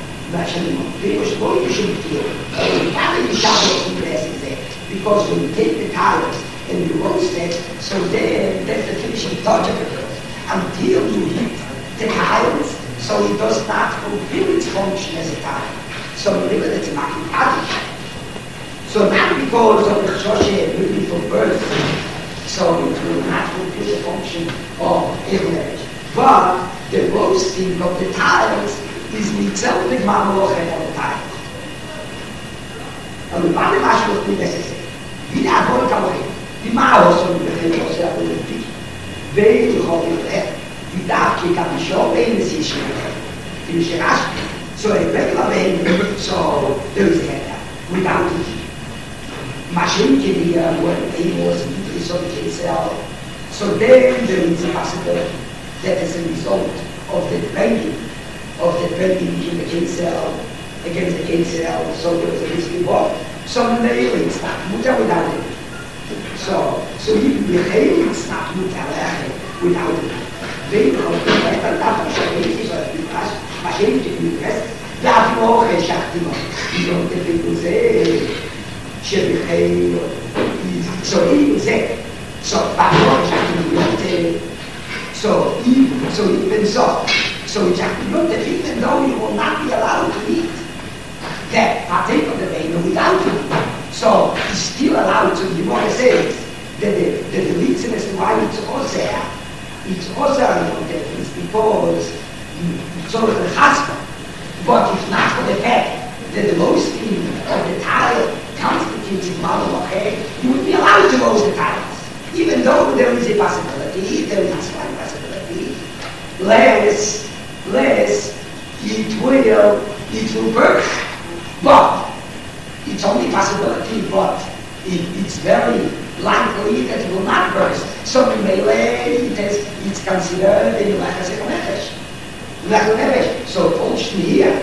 Because when you take the tiles and you roast it, so then that's the finishing touch of it. Until you heat the tiles, so it does not fulfill its function as a tile. So remember that's a making. So not because of the Shoshe beautiful birth, so it will not fulfill the function of a but the roasting of the tiles is itself the Mamaloch and all the time. And the Bali Mash was not necessary. We not going to come away. The Maos on the Helios are going to be very holy there. We dark kick up the show, and the issue. Finish the Rashi. So a regular vein, so there is a head without it. Machine can be when he was in so the case so then there is a possibility that as a result of the banging of the bending in the K cell against the K cell, so there was a risk involved. So the nail it's not muta without it. So so even the nail it's not muta without it. They know that that is a basis of the class, machine to be pressed. That more a shaktima. You don't get people say Shebihei so even say so that more a shaktima. So even so even so So it's not that even though you will not be allowed to eat that partake of the vein without it, so it's still allowed to, you want to say that the, that the reason as to why it's also it's also is because it's all the husband, but it's not for the fact that the roasting of the tile constitutes a model of head, you would be allowed to roast the tiles, even though there is a possibility, there is a slight possibility, less less it will it will burst. But it's only possibility, but it, it's very likely that it will not burst. So in Melee it is it's considered in like a second nefesh. Like a nefesh. So function here.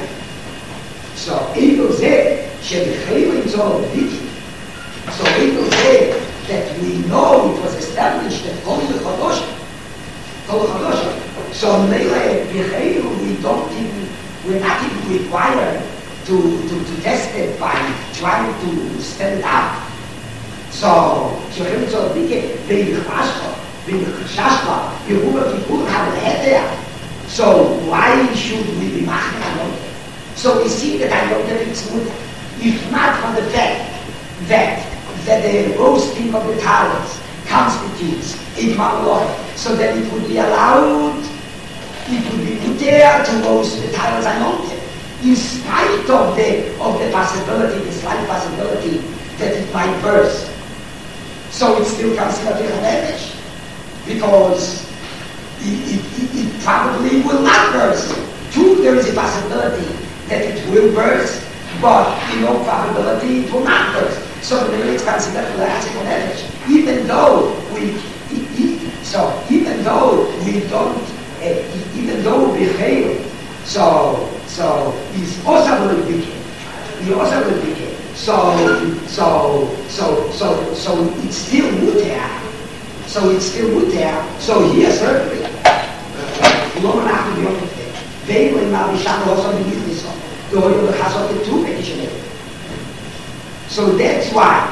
So it will say Shebechayim is all Vicky. So it will say that we know it was established that Kol Chodosh Kol Chodosh. So Melee, we don't even, we're not even required to, to, to test it by trying to stand it up. So, Shechem so Dike, Bein Chashka, Bein Chashka, Yehuda Kippur have it there. So why should we be maching on it? So we see that I don't have it's good, if not for the fact that, that the roasting of the towels constitutes a Mamaloch, so that it would be allowed it would be there to roast the tiles I wanted, in spite of the of the possibility, the slight possibility that it might burst. So it still considered a nefesh, because it, it, it, it probably will not burst. True, there is a possibility that it will burst, but in no probability it will not burst. So the it's considered a nefesh. even though we, e- e- so even though we don't, uh, even though we fail, so so it's also will be, he also will be. So so so so so it's still good there. So it's still good there. So here certainly, Loma nach dem Jungen, they will now be shot also in this one. The oil has of the two petition. So that's why.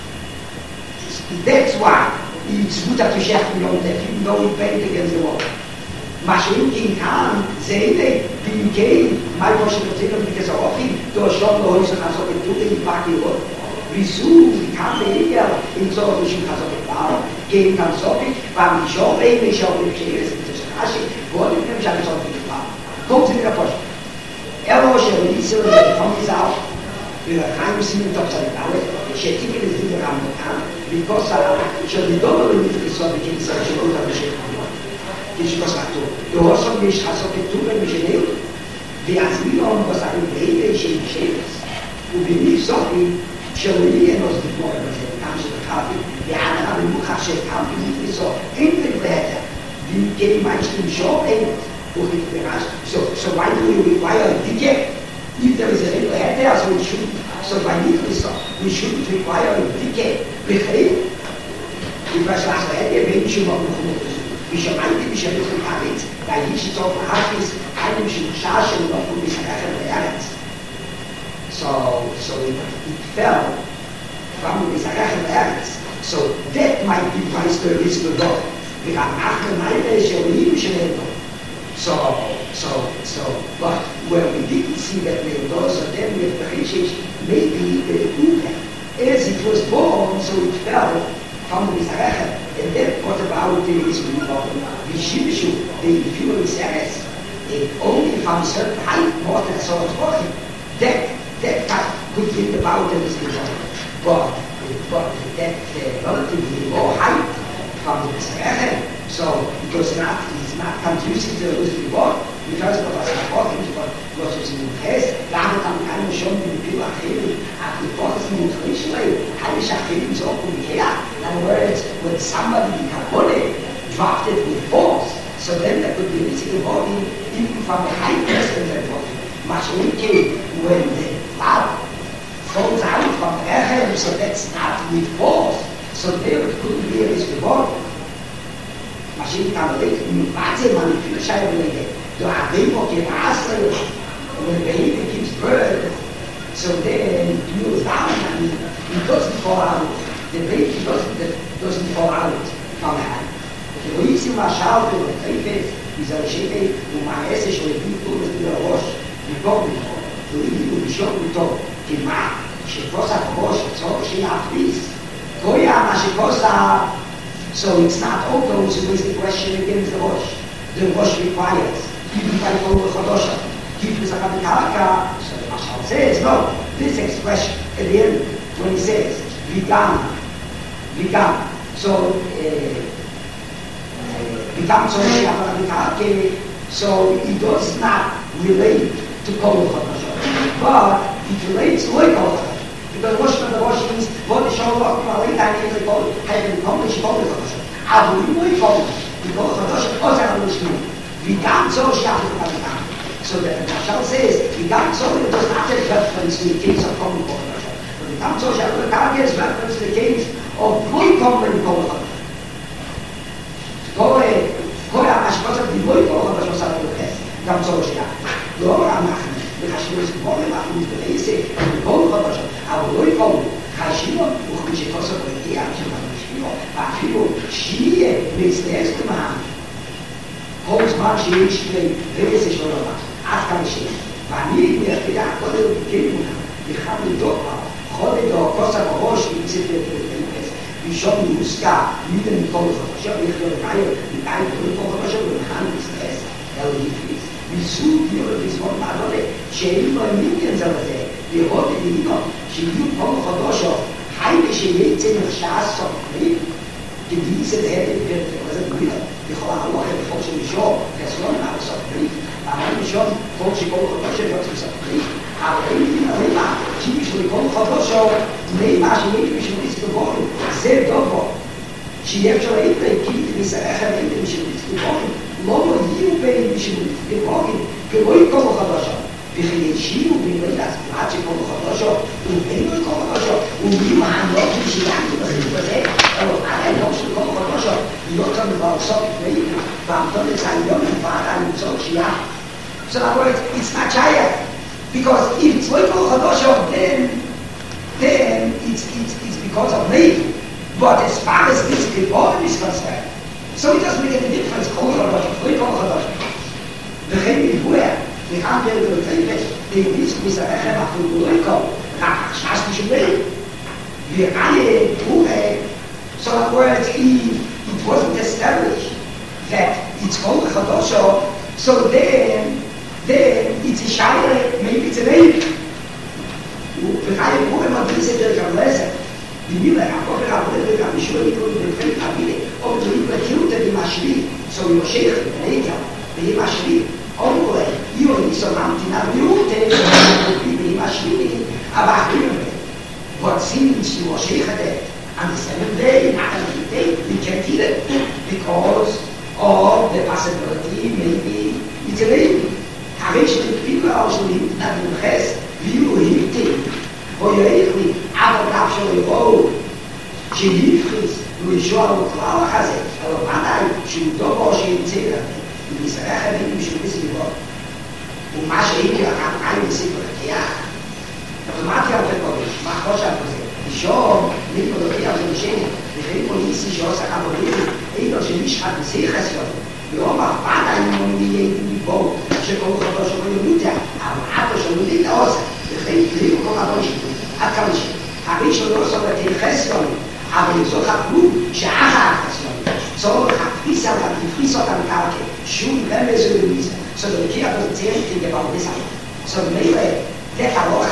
That's why it's good to share from you that you know it paid against the wall. Mashinkin can say that the game, my portion of taken because of him, to show the house has of the two in party work. We soon become the area in so of the shoe has of the power, game can solve it, but we show a we show the chairs in the Sashi, what you can share of the power. Come to the portion. Erosion is from his out. We are kind of seeing top side now. She typically is around the town because she don't believe this sort of thing. She goes on the ship. She goes back to the horse of which has of the two and Geneva. The Asylum was a baby, she shaves. Who believes something, she really knows the more than the comes to the coffee. The other book has a company, so anything better. The game might still show payment. So, so why do we require a ticket? If there is a little head there, so we should. So by needing so, we shouldn't require a ticket. Behave. If I last head there, maybe should not know. We should mind it, we should look at it. That he should talk about this, and we should charge him not to be parents. So, so it, it fell from the parents. So that might be price to risk the dog. We have after my day, So, so, so, but where we didn't see that we those of them with appreciation, maybe the Uber, as it was born, so it fell from the Sarah, and then what about the Israeli problem? The Shibishu, the fuel series, only from a certain height, more than so much working. That, that could bring about the Israeli problem. But, but that uh, relatively low height from the Sarah, so it was not, it's not conducive to the reward. Because of us talking about what is in the case, damit haben keine schon die Bibel erheben, at the bottom nutritionally, how is erheben so over here? In other words, when somebody become body drafted with force, so then there could be risky body even from the high person that body. Much weaker when the blood falls out from the air, so that's not with force. So there it couldn't be a risky body. Machine can relate to me, but it's a manipulation related. To a baby get acid, when the baby gives birth, so then it moves down and it doesn't fall out. The baby doesn't, doesn't fall out from the hand. The reason why shout to the baby is a shape who my essence will be put in the wash. The problem to leave the shop with all the mark. She goes at the wash, so she has this. Goya, she goes out. So it's not all those who raise the question against the wash. The wash requires, even by Torah Chodosha, keep the Zakabikaraka. So the Mashal says, no, this expression at the end, when he says, Vigam, Vigam. So, Vigam, so Zakabikaraka, so it does not relate to Torah Chodosha, but it relates to Torah Chodosha. Because washing of the wash means what the show of the late time is called having accomplished Torah Chodosha. How do you know it accomplished? Because Chodosha also accomplished. We can't so shout about it. So the Mashal says, we can't so it does not have reference to the case of common Chodosha. But we can't so shout about it has reference to the case of muy common Chodosha. Kore, Kore Amashkota, the muy Chodosha was out of the test. Can't so shout. Lord Amachim, the Hashim is born enough with the basic, and the Chodosha, our muy common. Hashimo, who is also for the Hashimo. אפילו שיהיה להסתייס למען כל זמן שיש לי רבס יש לו רבה עד כמה שיש ואני מייחדה כל היום בקרים לכם לדוק חוד לדוק כוס הראש ויצאת לתלפס וישום מוסקה מידה מכל חדשה ויחלו לחייר מטעי כל חדשה ולכן להסתייס אלא יפריס ויסוד יורד לזמון מעלולה שאין לו מידיין זה לזה לראות את אינו שיהיו כל חדשה חי ושיצא נחשעה סופרים genieße der wird also wieder die Frage auch der Forschung schon das war eine Sache aber schon Forschung auch das ist was ist aber irgendwie immer typisch die Konfrontation nee mach ich nicht schon ist geworden sehr dober שיש לו אין להקים את מסערך האלה משמות כבוגים, לא מודיעו בין משמות כבוגים, כלא יקום חדשה. וכי ישיבו במיוחד עד שכל חדשו, ובין לו כל חדשו, ומיהו העמוק ששילמתי בחינוך הזה, אבל עד היום של כל חדשו, להיות לנו בארסות לפני, ועמדון את היום לבעד הנמצאות שיהיה. So in other words, it's not Chaya. Because if it's like all Chadosha, then, then it's, it's, it's because of Neiv. But as far as this Kibborim is concerned, so it doesn't make any difference, Kol Chadosha, like all Chadosha. וכן מבואר, לכאן פרק ולטריפש, להיביס כמיסערכם החולו ליקו, רק חשש משומרים. וראה ברורה, so in other words, if it wasn't established that it's Kol Chadosha, so then, then it's a shayre, maybe it's an ape. וכאן ברורה מדריסה דרך המלסת. במילה, הכל ברעבוד דרך המשור יקרו לבפלת הבילה, או בדברים בקירותה במשלי, so יושך, נהיגה, ויהיה משלי. Ombre, io mi sono antinabbiute, mi machini, aber what seems to was that on the seventh day, not on the day, we can't eat it because of the possibility maybe it's a baby. Harish the people also live not in the rest, you hit it. Or you actually have a capsule of she lives, we show our flower has it, or one eye, she don't wash it. בישראל חייבים משום בזה לראות ומה שהייתי לכם עין בסיפור הכיח אוטומטי הרבה קודש מה חושב על זה אישום ליפו דוקי על זה משני וכן פוליסי שעושה כמורים איתו שמשחד בסיך חסיון ואום אכפת העניין יהיה מבוא שכל חודו שלו ימותיה אבל עתו שלו ליטה עושה וכן ליפו כל חדו שיפו עד כמה שיפו הראשון לא עושה לתהי חסיון אבל יזוך הכלום שאחר החסיון so frisa da frisa da carte shun reme so de mise so de qui a besoin de pas de ça so mais de alors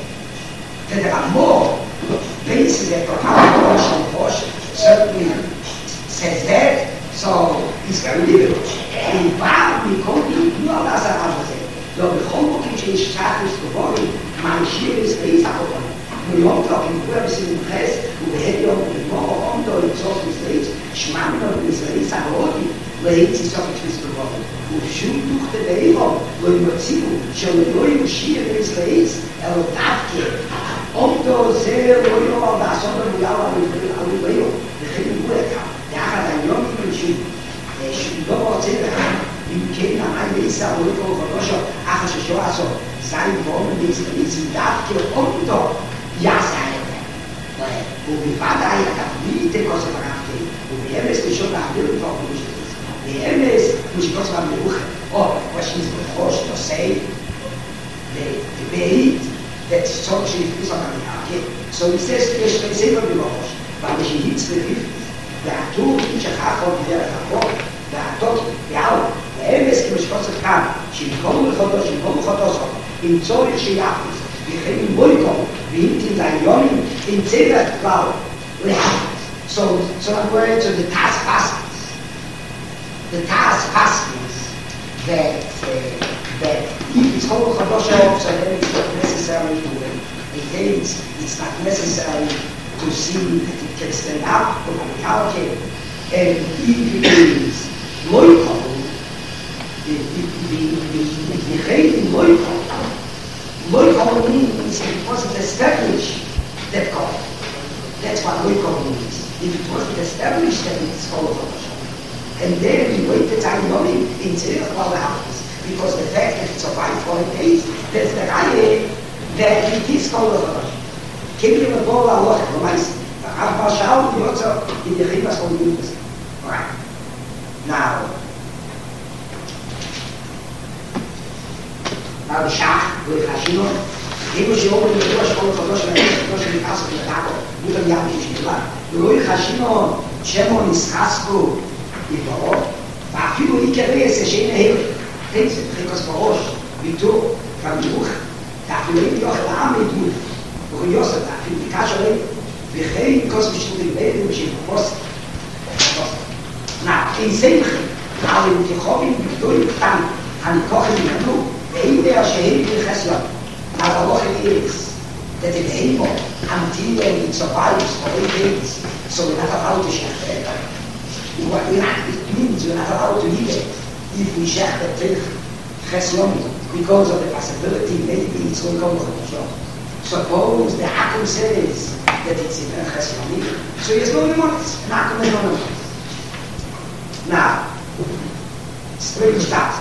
de de amor pense de profound emotion certainly says that so is very little in part we come to no la sa fazer do de como que a gente está descobrindo mas hier ist es auch wir haben auch in Kuba bis in Press und wir hätten auch mit Mauer und dort so viel Strich schmacken und das war nicht so gut weil es so viel Strich geworden und schon durch den Lehrer wo im Prinzip schon ein neues Schier ist ist er darf gehen und da sehr wohl auch da so ein Jahr und wir haben wir können gut haben der hat ein Jahr mit schon er schon da war sehr im Keller ein Messer und auch schon ach schon also sein wollen ist ist darf gehen und da ja sai o mi fada ai capite cosa farate o mi è messo già da più poco mi è messo mi cosa va mi buche oh was is the first to say the debate that so she is on the okay so it says que je sais pas de l'os parce que il se dit da tout qui a fait de la rapport da tout ja è messo mi cosa fa ci come foto ci come foto in soli ci ha wir können Mulko, wie in sein Jungen, in Zebert Bau, so, so I'm going to the task fastings. The task fastings that, uh, that if it's called Chadosha, so then it's not necessary to, uh, again, it's, it's not necessary to see that it can stand up, or calculate, and if it is Mulko, if the Rein Mulko, Loikol means it wasn't established that God. That's what Loikol means. If it wasn't established, then it's called Chadosha. And then we wait the time knowing in Zerich while it happens. Because the fact that it survived for eight days, that's the Reihe that it is called Chadosha. Kim you a ball a lot of mice. I've got shout the also in the Rimas from the University. Alright. Now Now the Shach, with Hashimon, he was the only Jewish school for those who were in the castle of the Taco, with the Yam Shishila. The Roy Hashimon, Shemon is Casco, in the Hall. But few weeks away, it's a shame to hear. Things that take us for us, we took from the book, that we made the army do. We use it, that we catch away. We came because we should be made, we should post. Now, in Simchi, how we have been doing it, and kochen in the blue. Einde השהים בחסלם, אבל לא חלאירס, that in Hemo, until when it survives for eight days, so we have a how to share What we're not, it means we're not allowed to leave it if we share the Tilch Chesyomi because of the possibility maybe it's going to come from the shop. Suppose the Hakim says that it's in a Chesyomi, so he has no limits, and Hakim has no limits. Now, straight start.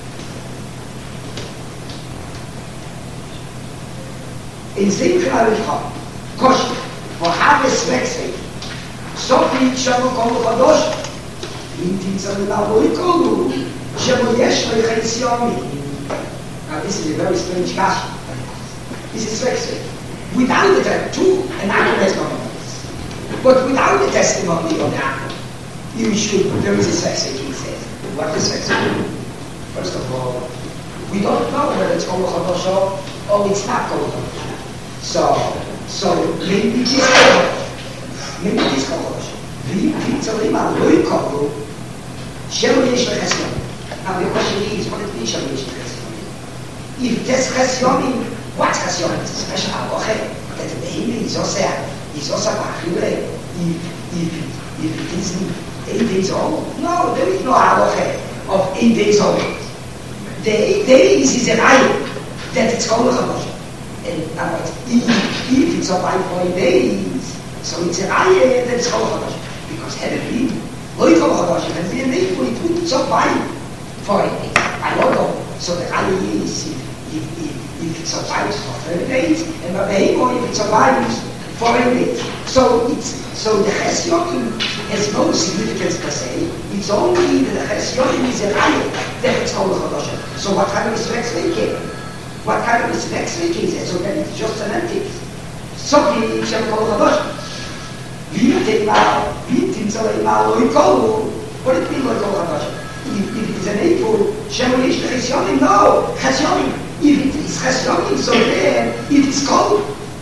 In Simcha Arichah, Kosh, for Havis Vexei, Sofi Shavu Komu Chadosh, in Titzam Navoikolu, Shavu Yesh Leichais Yomi. Now this is a very strange kasha. This is Vexei. Without the two, an Akum has no limits. But without the testimony of the Akum, you should, there is a Vexei, he says. What is Vexei? First of all, we don't know whether it's Komu Chadosh or it's not Komu Chadosh. So, so maybe it is Kodesh. Maybe it is Kodesh. V'im titzalim al loy kodu, shelo yesh lechesyon. Now the question is, what it means shelo yesh lechesyon? If there's chesyonim, what's chesyon? It's a special halacha that the Behemoth is also is also b'achile. If if if it isn't eight days old, no, there is no halacha of eight days old. The eight days is a right that it's called Kodesh. And uh, if, if it's survived for eight days, so it's a raya that it's Chol Chodosh. Because heavily, Loi Chol Chodosh, and the name it wouldn't survive for eight days. I don't know. So the raya is if, if, if, if it survives for thirty days, and the Behemoth if it survives for eight days. So it's so the Chesyonim has no significance per se. It's only that the Chesyonim is a raya that it's Chol Chodosh. So what kind of respects they give? What kind of is next week is it? So then it's just an empty. Something you shall call a bush. You take now, beat in so a malo, you call. What it means like a bush? If it is an apple, shall we issue Chesyonim? No, Chesyonim. If it is Chesyonim, so then it is cold.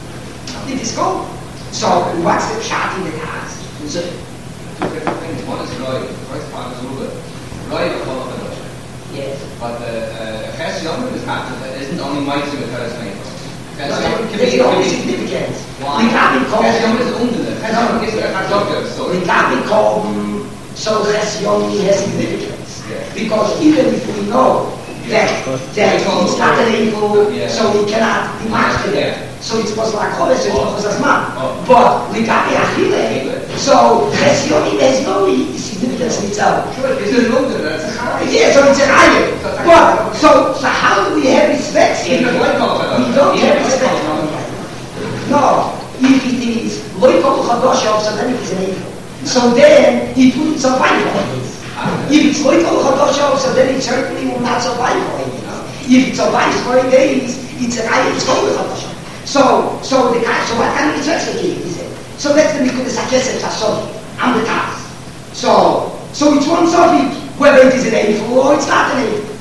It is cold. So what's the shot in the cast? Two different things. One is Roy. The first part is Ruba. Roy will call a bush. Yes. But the Chesyonim is not, isn't only mighty with her name. Chesyonim can be only significant. Why? We can't be called. Chesyonim is under. Chesyonim is a Chesyonim. So we can't be called so Chesyonim has significance. Yeah. Because even if we know that, that it's not an evil, yeah. so we cannot be master yeah. So it's supposed to like Chodesh, so it's Oh. supposed to man. Oh. But we can't be Achille. So Chesyonim has no significance in itself. Sure, it's an under. That's a Chai. Yeah, so it's an ayah. But, so, so how do we have respect? Even We Loi Kol Chadosh. don't Even have Loi respect. Kol Chadosh. No, if it is Loi Kol Chadosh, so then it is an evil. So then, it wouldn't survive for it. If it's Loi Kol Chadosh, so then it certainly will not survive for it. If it survives for eight days, it's an ayah, it's Kol Chadosh. So, so the guy, so what kind of respect is it? So that's the Nikudas HaKesef HaSofi. I'm the task. So, so it's one Sofi, whether it is an evil or it's not an evil.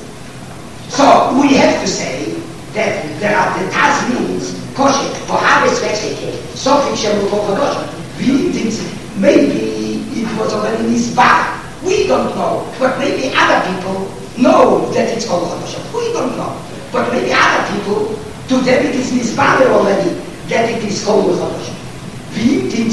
So we have to say that there are the Taz means kosher for harvest vexeke. Sofi shemu kol chadosh. We think maybe it was already misbah. We don't know, but maybe other people know that it's kol chadosh. We don't know, but maybe other people to them it is misbah already that it is kol chadosh. We think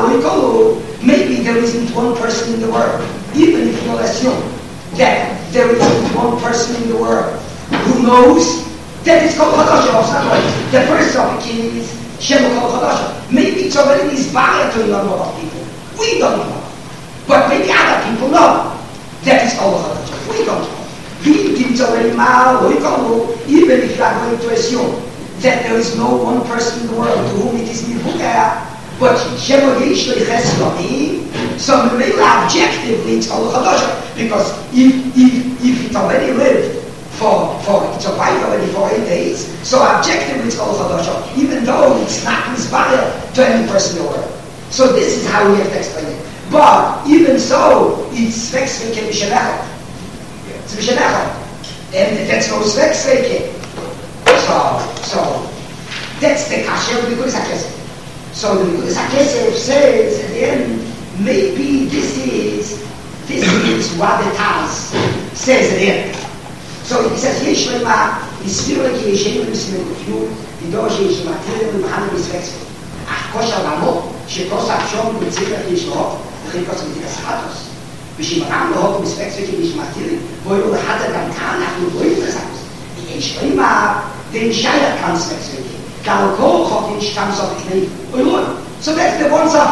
maybe there isn't one person in the world, even if you assume that there isn't one person in the world who knows that it's called Chodosh. The first topic is Shemu Kol Chodosh. Maybe it's already inspired to a number of people. We don't know. But maybe other people know that it's called Chodosh. We don't know. It's already mal, even if you are going to assume that there is no one person in the world to whom it is Nivuka, but Shemu Yesh Leichesyonim, so maybe objectively it's called Chodosh. Because if, if, if it already lived for, for it's survived already for eight days, so objectively it's called Chodosh, even though it's not inspired to any person in the world. So this is how we have to explain it. But even so, it's Svek-Sveke Mishenechot. It's Mishenechot. And that's no Svek-Sveke. So, so, that's the Kasher of the Nikudas HaKesef. So the Nikudas HaKesef says at the end, maybe this is, this is what the Taz says at the end. So he says, Yesh Lema, Yisviru Leki Yeshem Yisviru Kufyu, Yidosh Yesh Lema, Tirem L'Machanam Yisvekzvek. Ach, Kosher Lamo, Shekos HaKshom B'Tzirach Yesh Lo, V'chei Kos B'Tikas Chatos. בשביל רם לא הולכים ספקסיה כמשמעתירי, בואי לא לחת גם כאן, אנחנו רואים את זה. יש למה, den Scheier kannst wechseln. Karl Koch hat nicht ganz auf die Knie. So that's the one of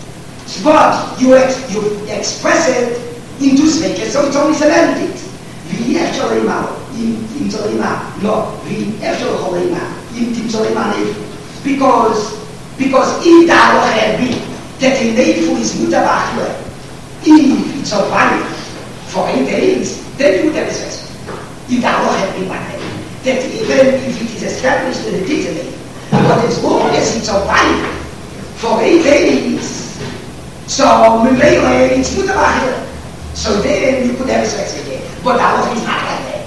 but you, ex, you express it in two speakers, so it's only semantic. Wie אפשר למה, אם צריך למה, לא, wie אפשר יכול למה, אם תמצא למה נפו. Because, because if the halacha had been that a neifu is mutar b'achla, if it's a valid for eight days, then you would have a sex. If the halacha had been like that. That even if it is established that it is a name, but as long as it's a valid for eight days, so Mimele, it's mutabahir. So then you could have sex again. But Allah is not like that.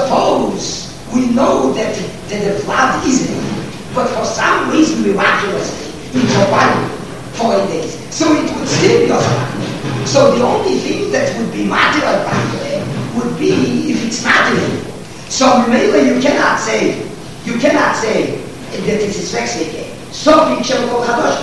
Suppose we know that, that the flood is a name, but for some reason miraculously it's a valid for eight days. So it would still be a valid. So the only thing that would be material would be if it's not a name. So maybe you cannot say, you cannot say that it is vexing. So picture Kol Chadosh.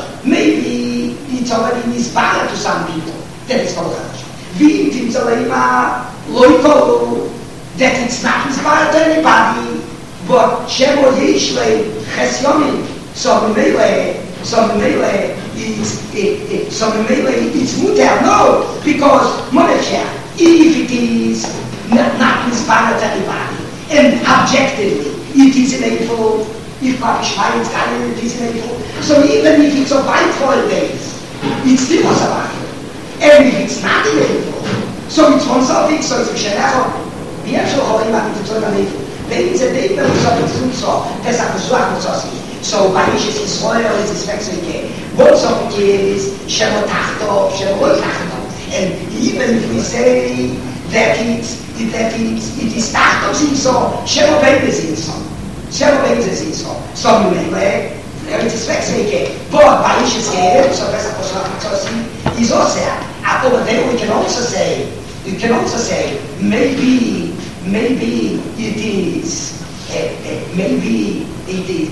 Maybe it's already inspired to some people that it's Kol Chadosh. We in Tzalema loikolu that it's not inspired to anybody, but Shemo Yishle Ches Yomim. So maybe, so maybe it's it, it, so maybe it's mutar. No, because Monefsher, if it is not, not inspired to anybody. And objectively, it is enable, if Papish Mayim's Kalim, it is enable. So even if it's a white for days, it still was a white. And if it's not enable, so it's one something, so it's Mishanecho. We have to hold him up into the enable. Then it's a day that we saw it through, so that's a Kusuach Mutsosi. So Barishes is soil, it is vexing again. One something is Shemo Tachto, Shemo Tachto. And even if we say that it's that it, it is tachtos in so, Shemo Beibes in so. Shemo Beibes in so. So you may like, it is vexing again. But Barishes Gere, so that's a Kusuach is also, over there we can also say, you can also say, maybe, maybe it is, uh, uh, maybe it is,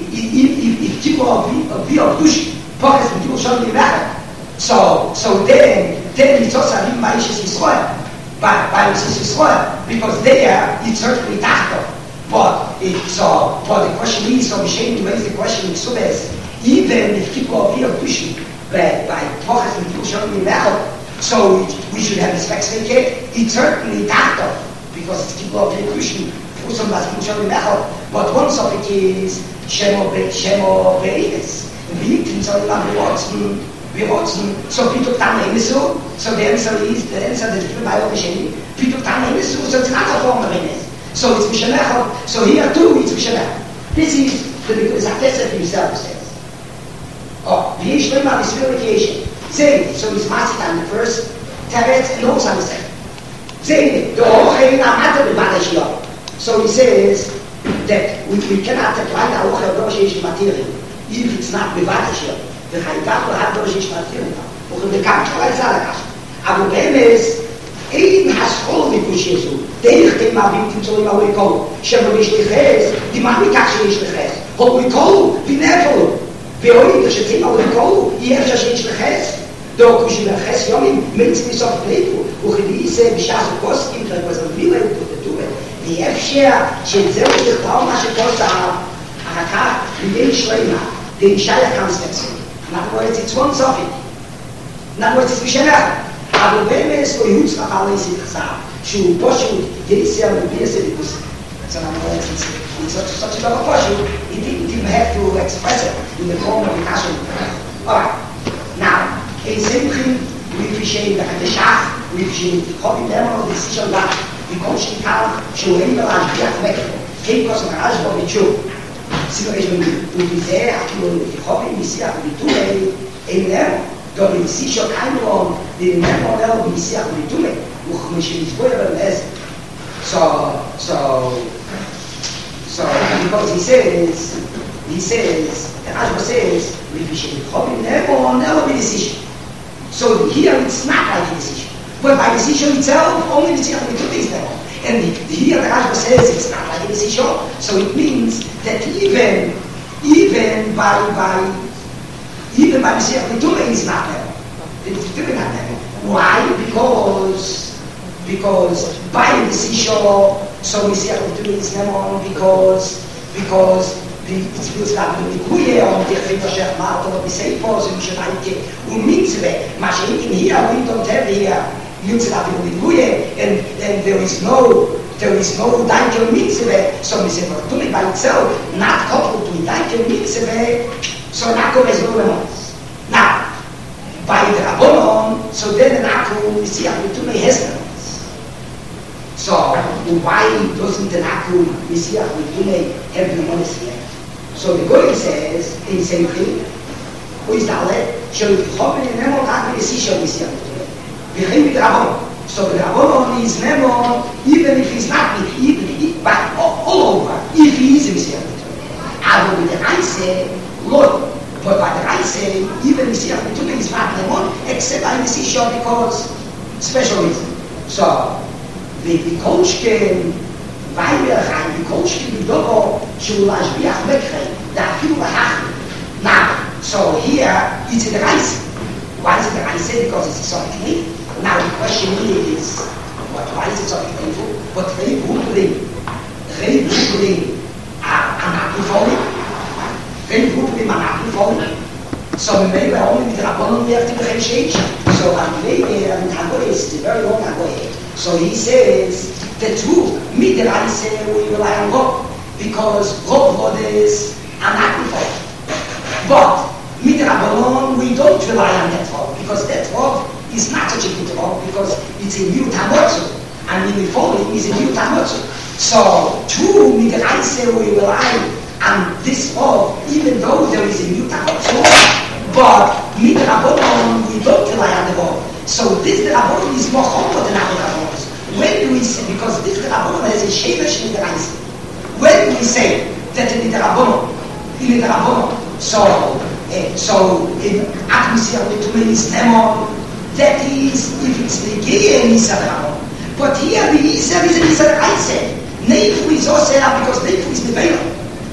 if people are of Dush, Pockets and people show me better. So, so then, then it's also a Barishes Israel. By, by Yisrael, because there it's certainly tachto. But it, so, but the question is, so Mishem to raise the question in Subes, even if people are here pushing by by Pochas and people showing me now, so it, we should have respect for it. It's certainly tachto, because it's people are here pushing for some of people showing me now. But one topic is Shemo Be Shemo Beis. We can tell you what's we watching, so Pituk Tam Emesu, so the answer is, the answer that is by Obisheni, Pituk Tam Emesu, so it's not a form of Emes. So it's Mishanecha, so here too it's Mishanecha. This is the because Atesef himself says. Oh, the Yishlema is purification. Say, so it's Masit on the first Teretz and also on the second. Say, the Ochein Amata B'Madashiyah. So he says that we, we cannot apply the Ochein B'Madashiyah material if it's not B'Madashiyah. וחייתך להד דורש ישמעתים אותם וכבקם כלל זה על הקש אבל באמס אין הסחול מפוש יזו דרך כן מהבים תמצאו עם ההוא יקולו שבו יש לחס דימה מכך שיש לחס הוא יקולו ונפלו ואוהים כשצים ההוא יקולו יהיה אפשר שיש לחס דור כשי לחס יומים מלצים מסוף פליפו וכדי זה בשעה זו קוסקים כלל בזמן מילה ותותתו יהיה אפשר שזהו שתכתאו מה שכל זהב אחר כך ויהיה שלמה den Scheier kannst du erzählen. In other words, it's one topic. In other words, it's Mishanah. Aber wenn wir es bei uns nach alle ist, ich sage, שהוא פשוט, jedes Jahr mit mir ist es, so in other words, it's, it's such, such a lot of pashut, he didn't even have to express it in the form of a kashan. Alright, now, in Simchim, we appreciate the Kadeshach, we appreciate the Chobi Demo, the Sishon Lach, the Konshki Kalach, שהוא אין בלעד, ביח מקרו, כן כוס מרעש בו ותשוב. סיבה יש לנו, ובזה, אפילו כחובי מסיח וביטולי, אין להם, דו במסישו קיינרון, דנמם עולו במסיח וביטולי, וכמשלצבוי אבל לעזר. So, so, so, because he says, he says, the Rashba says, וכשכחובי נמם עולו במסישו. So here it's not like a decision. But by decision itself, only the Tzich Mitzvah is there. And here the Rashba says it's not like a decision. So it means that even, even by, by, even by the Tzich Mitzvah is not there. The Tzich Mitzvah is not there. Why? Because because by the seashore, so we see how to do this Nemon, because because the it's not the Kuye on the Federation Marto, we say pause in Shanaike, und Mitzwe, Maschinen here, we don't have here, Mitzwe with Kuye, and and there is no there is no Danke Mitzwe, so we say for doing by itself, not coupled to Danke Mitzwe, so Nako is no remorse. Now, by the Rabbonon, so then Nako, we see how we do has no. So why doesn't the Naku Messiah Midune have the honesty? So the Goy says in the same thing, who is Dalet, shall be hopping in Nemo Taki Messiah Messiah Midune. We came with Rabon. So the Rabon is Nemo, even if he's not with even but all over, if he is Messiah Midune. Although with the I say, Lord, but by the I say, even Messiah Midune is not Nemo, except by Messiah because special reason. So the Kolschken, weil wir rein, die Kolschken, die Dogo, schon Lashbiach wegrein, da viel behachten. Now, so here, it's in the rice. Why is it the rice? Because it's so clean. Now the question really is, what, why is it so painful? But Rei Brubling, Rei Brubling, an Apfelfallen, Rei Brubling, an Apfelfallen. So maybe only with Rabbanon we have to change. So I'm maybe I'm Tagoist, very long ago. So he says the truth, me that I say we rely on God because God God is an sacrifice. But me that Rabbanon we don't rely on that God because that God is not such a good God because it's a new Tamotsu and in the following is a new Tamotsu. So true, me that I say we rely on this God even though there is a new Tamotsu, but me that Rabbanon we don't rely on the God. So this Rabbanon is more humble than other Rabbanons. When do we say, because this Rabbanon has a shemesh in the rice. When do we say that in the Rabbanon, in the Rabbanon, so, uh, so in atmosphere with too many Nemon, that is, if it's the Gehe in Isar Rabbanon. But here the Isar is in Isar rice. Neifu is also because Neifu is Nevela.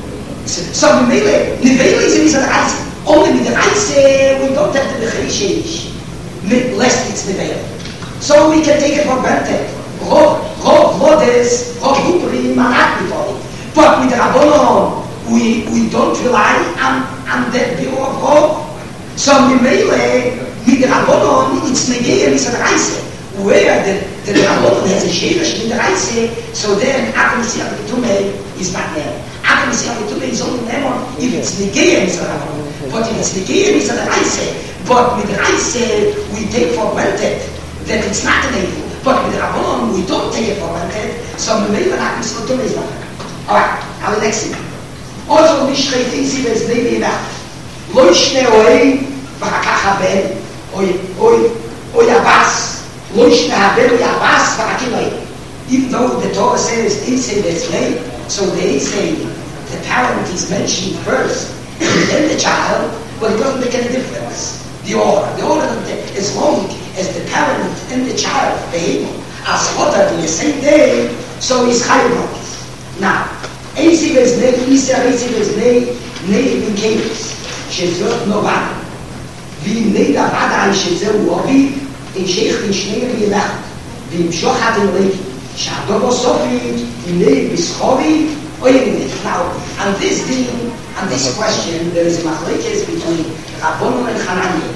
So Nevela, Nevela is in Isar rice. Only with the rice, we don't have the Bechei lest it's Nevela. So we can take it for granted. Rov, Rov, Vodes, Rov, Hupri, Manakli. But with Rabbanon, we, we don't rely on, on that bureau of Rov. So Mimele, with Rabbanon, it's Negeya, it's an Reise. Where the, the Rabbanon has a Shevesh in the Reise, so then Akim Siyam Vitume is not there. Akim Siyam Vitume is only Nemon if it's Negeya, it's a Rabbanon. But if it's Negeya, it's a Reise. But with Reise, we take for granted that it's not an evil. But with Rabbanon, we don't take it for granted. So we may even have to do this. Alright, now the next thing. Also, Mishrei Tinsi Bez Nevi Ena. Lo Yishne Oei, V'Hakach Haben, Oy, Oy, Oy Abbas. Lo Yishne Haben, Oy Abbas, V'Hakim Oy. Even though the Torah says Tinsi Bez Nevi, so they say the parent is mentioned first, and then the child, but it doesn't make any difference. The order, the order, as long as the parent and the child behave as watered in the same day, so is Chayyim. Now, Eisi Veznei, Isa Eisi Veznei, Nei Vinkevis, Shezot Novan, Vim Nei Davada, Shezeu Ovi, in Sheikh in Shnei Vilach, Vim Shochat in Levi, Shadovo Sofi, in Nei Bischovi, Now, on this thing, on this question, there is a machlekes between Rabbanon and Hanani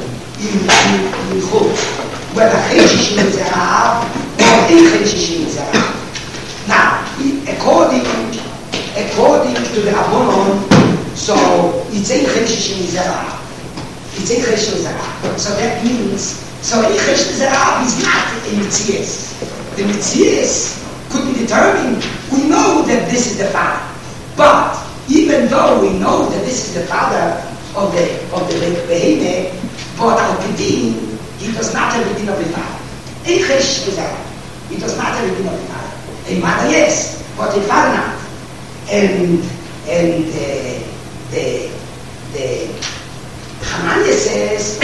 in Chut, whether Cheshishim is a Rav or in Cheshishim is a Rav. Now, according, according to the Rabbanon, so it's a Cheshishim is a Rav. It's a Cheshishim is a Rav. So that means, so a Cheshishim is a Rav is not a Mitzias. The Mitzias could be determined. We know that this is the father, but even though we know that this is the father of the of the behemoth, but al pidin, he does not have the din of the father. A chesh is that he does not have the din of the father. A mother yes, but a father not. And and uh, the the Hananiah says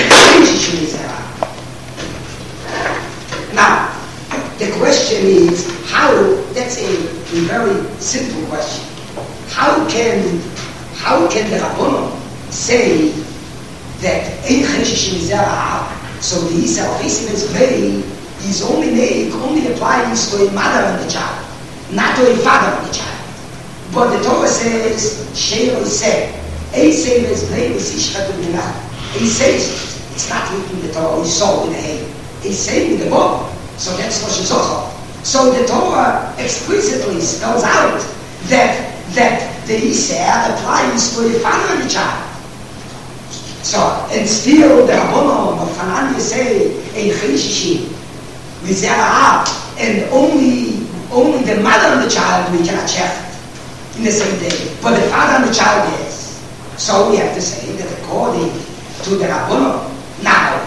now. The question is how. That's a, a very simple question. How can how can the Rabbanon say that Ein Cheshishim Zerah So the Isa of Isimel's play is only made, only applies to a mother and the child, not to a father and the child. But the Torah says, Sheol said, Isimel's play is Ishkat U'Minach. He says, it's not written in the Torah, it's so in the hay. He's saying in the book. So that's Rosh Hashanah. So the Torah explicitly spells out that that the Isser applies to the father and the child. So, and still the Rabbanon of Hananiah say, Ein Cheshishim, Mizerah, and only only the mother and the child we cannot check in the same day. But the father and the child, yes. So we have to say that according to the Rabbanon, now,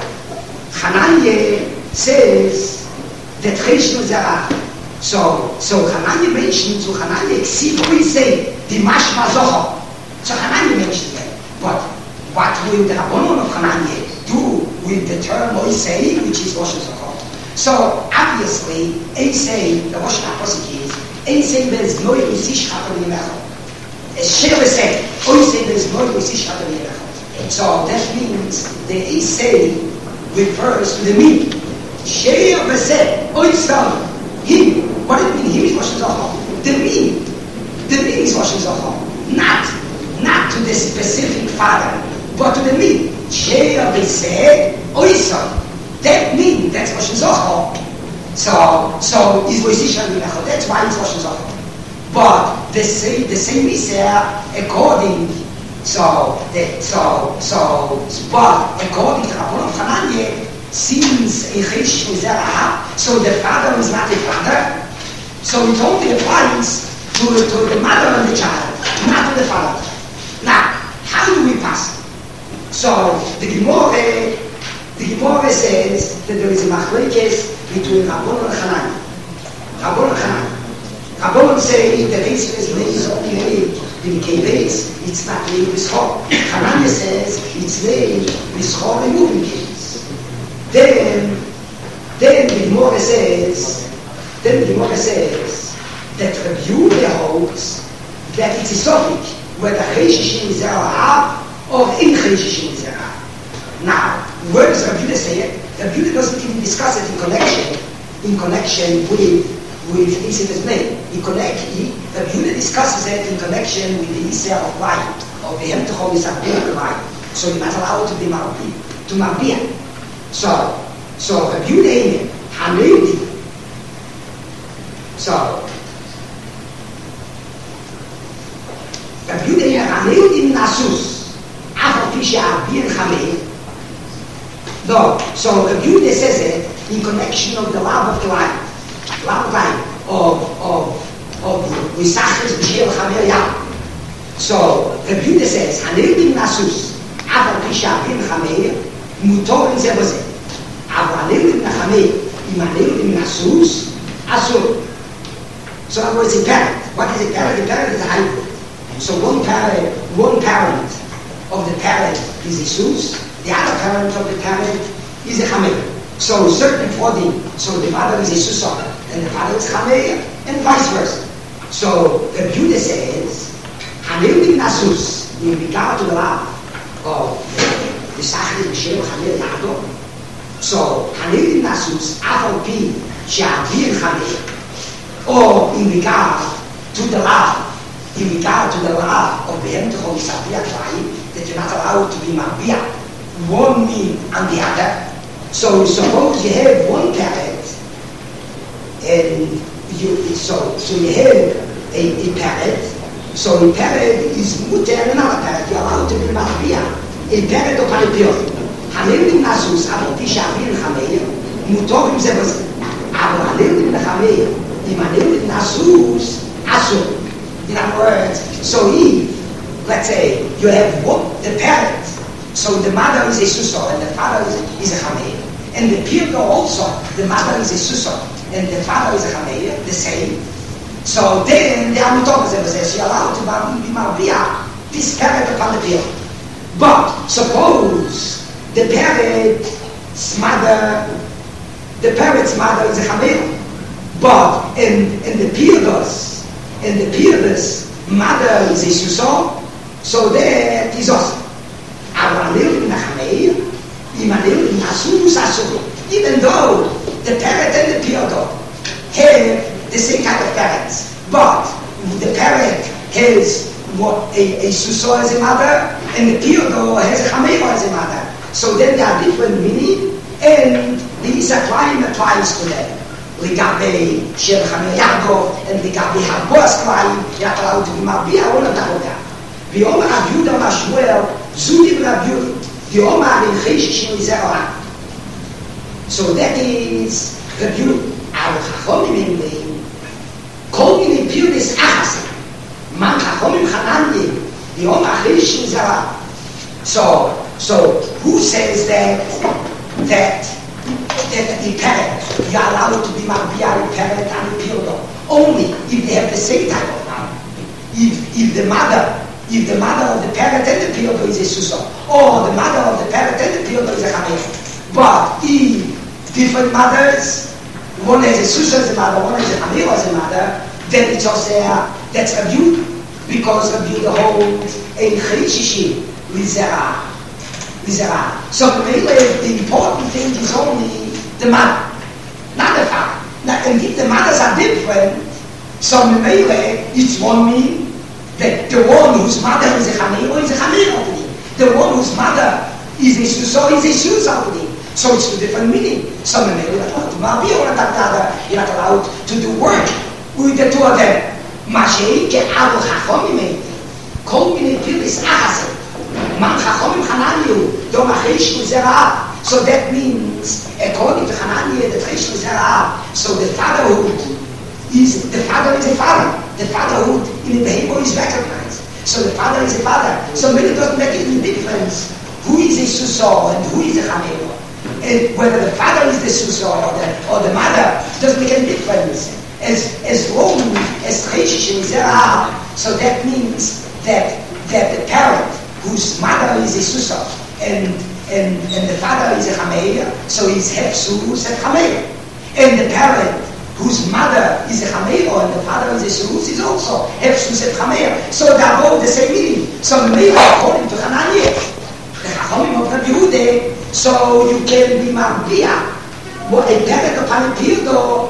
Hananiah says that Chesh Mizerah. So, so Hananiah mentions, so Hananiah exceeds what he say, the Mashma Zohar. So Hananiah mentions that. But what will the Rabbanon of Hananiah do with the term Oisei, which is Rosh Hashanah? So, obviously, Eisei, the Rosh Hashanah is, Eisei bez Noi Usish Chatam Yimechot. As Sheila said, Oisei bez Noi Usish Chatam Yimechot. So that means the Eisei refers to the me. Sheila bezeh, Oisei, him. What does it mean? Him is Rosh Hashanah. The me. The me is Rosh Hashanah. Not, not to the specific father, but to the me. Sheila bezeh, Oisei. That means that's Rosh Hashanah. So, so is Voisish Hamimecho. That's why it's Rosh Hashanah. But the same, the same is according. So, the, so, so, but according to Rabbanon of Hananiah, since a Chesh Mizerah, so the father is not a father. So it only applies to, to the mother and the child, not to the father. Now, how do we pass? So the Gemara. The Gemara says that there is a machlekes between Rabbanon and Hananiah. Rabbanon and Hananiah. Rabbanon say that this is made only made in Keves, it's not made with Schor. Hananiah says it's made with Schor and moving cases. Then, then the Gemara says, then the Gemara says that Rabbi Yehuda holds that it's a topic whether Cheshishim is Zerah or in Cheshishim is Zerah. Now, where does Rabbi Yehuda say it? Rabbi Yehuda doesn't even discuss it in connection, in connection with with Isimel's name. He connect, he, Rabbi Yehuda discusses it in connection with the Isser of light, of the Hemtechol Yisabir of light. So you're not allowed to be Marbi, to Marbia. So, so Rabbi Yehuda Hanayudi. So, Rabbi Yehuda Hanayudi Nasus, Afal Pisha Arbir Chamei. No, so Rabbi Yehuda says it in connection of the love of the light, love of light, of of of Visachas B'Shel Chamer Yam. So Rabbi Yehuda says, Hanayudim Nasus, Aval Pisha Abim Chamer, Mutorin Zebozeh. Aval Hanayudim Nachamer, Im Hanayudim Nasus, Asur. So in other words, a parent. What is a parent? A parent is a hybrid. So one parent, one parent of the parent is a sus. The other parent of the parent is a chamer. So certain fodim, so the mother is a susah, and the father is chamer, and vice versa. So Rabbi Yehuda says, Hanayudim Nasus, in regard to the love of the Sachri B'Shem Chamer Yado. So Hanayudim Nasus, Afal Pi She'avir Chamer, or in regard to the love, in regard to the love of the Hemtechol Yisabiyah Tvayim, that you're not allowed to be Marbiyah, one mean and the other. So suppose you have one parent, and you so so you have a, a parent. So a parent is muter and another parent. You're allowed to be Marbiyah. A parent of Halipiyah. Hanayudim Nasus, Aval Pisha Abir Chamer, Mutorim Zebozeh. Aval Hanayudim Nachamer, Im Hanayudim Nasus, Asur. In other words, so if, let's say, you have one, the parent, so the mother is a susah and the father is, is a chamer. And the pirga also, the mother is a susah and the father is a chamer, the same. So then, the Amutovah says, you're allowed to be Marbiyah, this parent upon the pirga. But suppose the parent's mother, the parent's mother is a chamer, but in, in the pirgas, and the pirga's mother is a susah, so that is awesome. אבל הנראה מן החמאיר, אם הנראה מן asurus asuru. Even though the parent and the piodo have the same kind of parents, but the parent has what a, a suso as a mother, and the piodo has a chamero as a mother. So then there are different meaning, and the Isaklayim applies to them. Ligabe Shel Chamer Yaakov, and Ligabe Harboas Klayim, you're allowed to be Marbia, all of that. The Omar Rav Yehuda Mashmuel, Zudim Rav Yehuda, the Omar in Cheshish Zerah. So that is Rav Yehuda. Al Chachomim in the Kol Mini Piudis Achas, Man Chachomim Chanani, the Omar Cheshish Zerah. So, so who says that that that the parent, you are allowed to be Marbia, the parent and the Piodo, only if they have the same type of mother. If if the mother, if the mother of the parent and the Piodo is a Suso, or the mother of the parent and the Piodo is a Chamero. But if different mothers, one has a Suso as a mother, one has a Chamero as a mother, then it's also uh, that's Rav Yehuda, because Rav Yehuda holds a Cheshishi with Zerah. So the important thing is only the mother, not the father. Now, and if the mothers are different, so it's one mean that the one whose mother is a chamero is a chamero. The one whose mother is a suso is a suso. So it's two different meaning. So you're not allowed to do work with the two of them. Masheike avo chachomim kol minei pilis achase. Man chachomim chananiu do machish zerah. So that means, according to Hananiah, the Chish zerah. So the fatherhood is the father is a father. The fatherhood in the Hebrew is recognized. So the father is a father. So maybe it doesn't make any difference who is a suso and who is a chamero. And whether the father is the suso or the or the mother doesn't make any difference. As as long as Chish zerah. So that means that that the parent whose mother is a suso and and and the father is a chameir, so he's hefsus and chameir. And the parent whose mother is a chameir and the father is a surus is also hefsus and chameir. So they are both the same meaning. So maybe according to Hananiah, the Chachomim of Rav Yehuda, so you can be marbia, what a parent upon a piodo,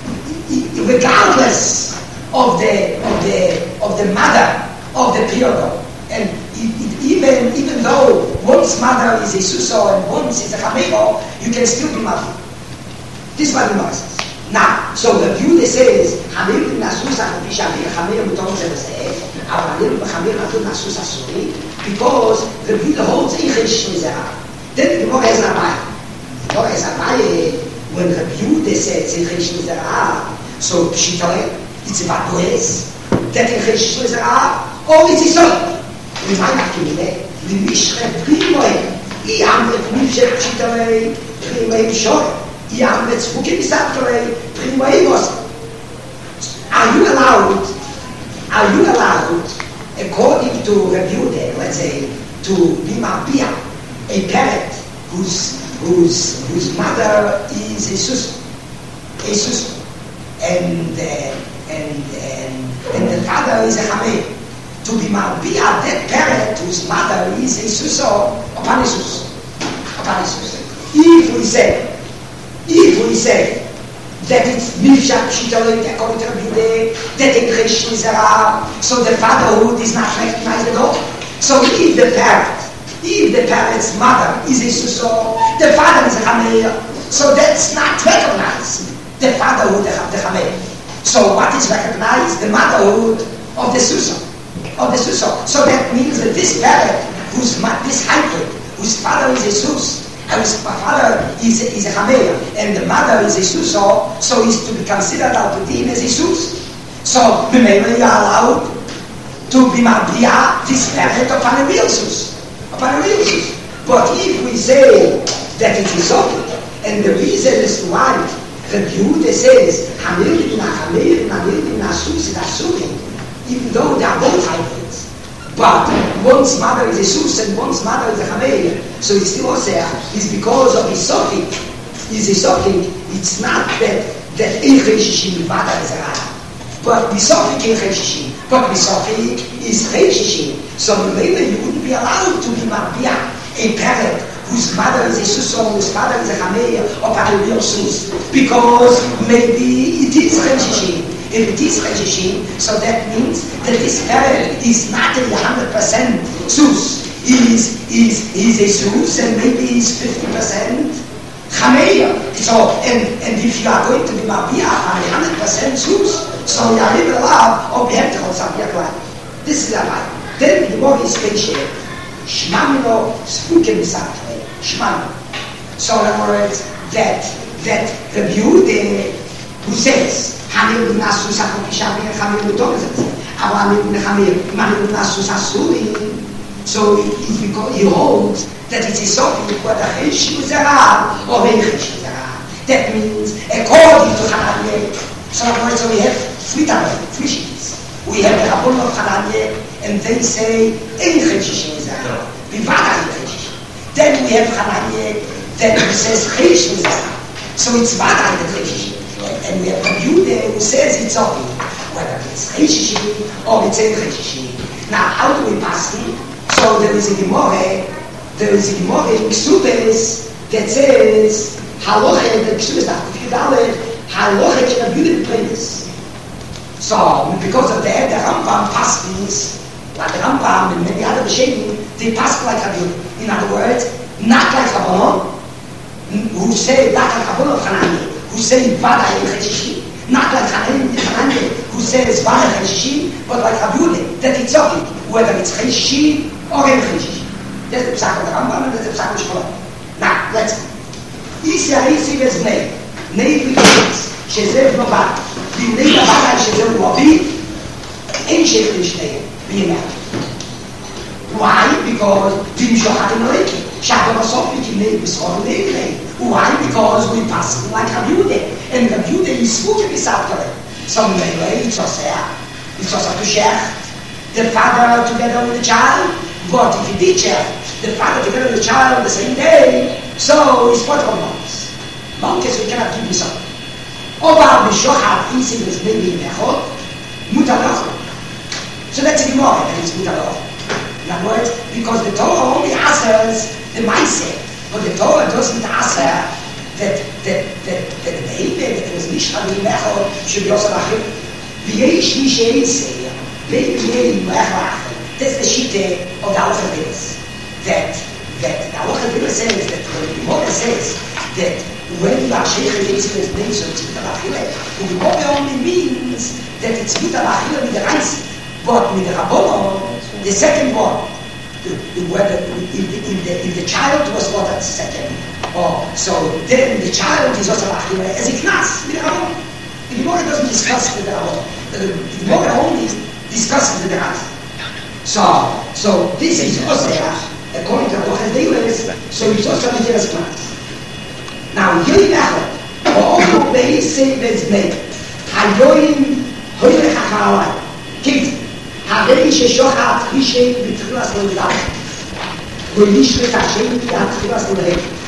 regardless of the of the of the mother of the piodo. And it, it, even even though one's mother is a suso and one's is a chamero, you can still be marbia. This is what the Gemara says. Now, so the Yehuda says, "Chamero nasusa chapisha chamero mutom zevaseh, avalim b'chamero natu nasusa suri," because the Yehuda holds a chish mizerah. Then the Gemara has a Rabbi. The Gemara has a Rabbi when the Yehuda says a chish mizerah. So pshitale, it's about boys that a chish mizerah, or it's a son. Remind me that the Mishra Primoy, Iam et Mishra Chitare, Primoy Shor, Iam et Spukim Satare, Primoy was. Are you allowed, are you allowed, according to Rav Yehuda, let's say, to be Marbia, a parent whose whose whose mother is a sus, a sus, and uh, and and and the father is a chameir? To be marbia that parent whose mother is a suso upon a suso. Upon a suso. If we say, if we say that it's mifshat shitalik according to Rav Yehuda, that in Chish mizerah, so the fatherhood is not recognized at all. So if the parent, if the parent's mother is a suso, the father is a chameir, so that's not recognized. The fatherhood of the chameir. So what is recognized? The motherhood of the suso. Of the suso. So that means that this parent, whose this hybrid, whose father is a sus, and whose father is a, is a chameir, and the mother is a suso, so is to be considered out to him as a sus. So maybe you are allowed to be marbia this parent upon a real sus, upon a real sus. But if we say that it is okay, and the reason is why the Yehuda says chameir na chameir na chameir na sus na surim, even though they are both hybrids. But one's mother is a sus and one's mother is a chameir, so it's still oseh. It's because of his sofik. Is a sofik. It's not that that ein cheshishim mother is a raya, but bisofik ein cheshishim. But bisofik is cheshishim. So maybe you wouldn't be allowed to be marbia a parent whose mother is a Suso, whose father is a Chameir, or Paribir Sus. Because maybe it is Cheshishim. If it is Cheshishim, so that means that this parent is not a one hundred percent Sus. He's, he's, he's a Sus, and maybe he's fifty percent Chameir. So, and, and if you are going to be Mabia on a one hundred percent Sus, so you are either allowed or be able to have This is a lie. Then the more is special. Shmamino spuken misafre. Shmamino. So in other words, that that the view the who says Hamir Nasu Sakokishabi and Hamir Mutomazet. Our Hamir Hamir Nasu Sasuri. So it's because he holds that it is something whether Hesh is Arab or Hesh is Arab. That means according to Hananiah. So in other words, so we have three types, three sheets. We have the Rabbon of Hananiah, and they say Ein Cheshishim is Arab. Then we have Hananiah that says Chesh is Arab. So it's Vadai the Cheshishim. And we have Yehuda who says it's okay, whether it's Cheshishim or it's Ein Cheshishim. Now, how do we pass it? So there is a Gemara, there is a Gemara in Ksubes that says Haloche, the Ksubes that if you Dalet, Haloche can have you the place. So because of that, the Rambam passes like the Rambam and many other Rishonim, they pass like Rabbi. In other words, not like Rabbanon, who say not like Rabbanon of Hanani, who say Vada in Cheshishim, not like Hanani, who says Vada in Cheshishim, but like Rabbi, that it's okay, whether it's Cheshishim or in Cheshishim. That's the Psach of the Rambam and that's the Psach of the Shkolah. Now, let's see. Isi Arisi is Nei. Nei begins. Shezev Novat. The Nei Navada Shezev Novi. Ein Shezev Nishnei. Why? Because Tim Shohatim Reiki. Shadow Sofi Kinei Bishon Leilei. Why? Because we pass like Rabude. And Rabude is Spuke Bisafter. So Leilei, it's Osea. It's Osea to share the father together with the child. But if he did share the father together with the child on the same day, so it's part of monks. Monks we cannot give this up. Oba Bishohat Isi is maybe Mechot. Mutalach. So that's a Gemara that is Mutalach. In other words, because the Torah only answers the Maaseh, but the Torah doesn't answer that that that that the baby that was Mishra in Mechot should be also Rachel. V'yesh Misheisei, V'yesh Mechot. That's the Shite of the Halacha Bilas. That that the Halacha Bilas says that when the Gemara says that when you are Sheikh Yisrael is named so it's Mutalach, the Gemara only means that it's Mutalach with the Reis. But with the Rabbanon, the second one, the, the, whether if the, if, the, if the child was what at second, or so then the child is also as a class with the Rabbanon. The Gemara doesn't discuss with the Rabbanon. The, the Gemara only discusses with the Rabbanon. So, so this is also according to Rabbanon Deilers. So it's also a Mitzvah's class. Now, Yoi Mechot, or also Be'isei Be'znei, Hayoim Hoyle Chachalai, Kit. הרי ששוחט חישי בתחילת סלולדת וליש לתחשי בתחילת סלולדת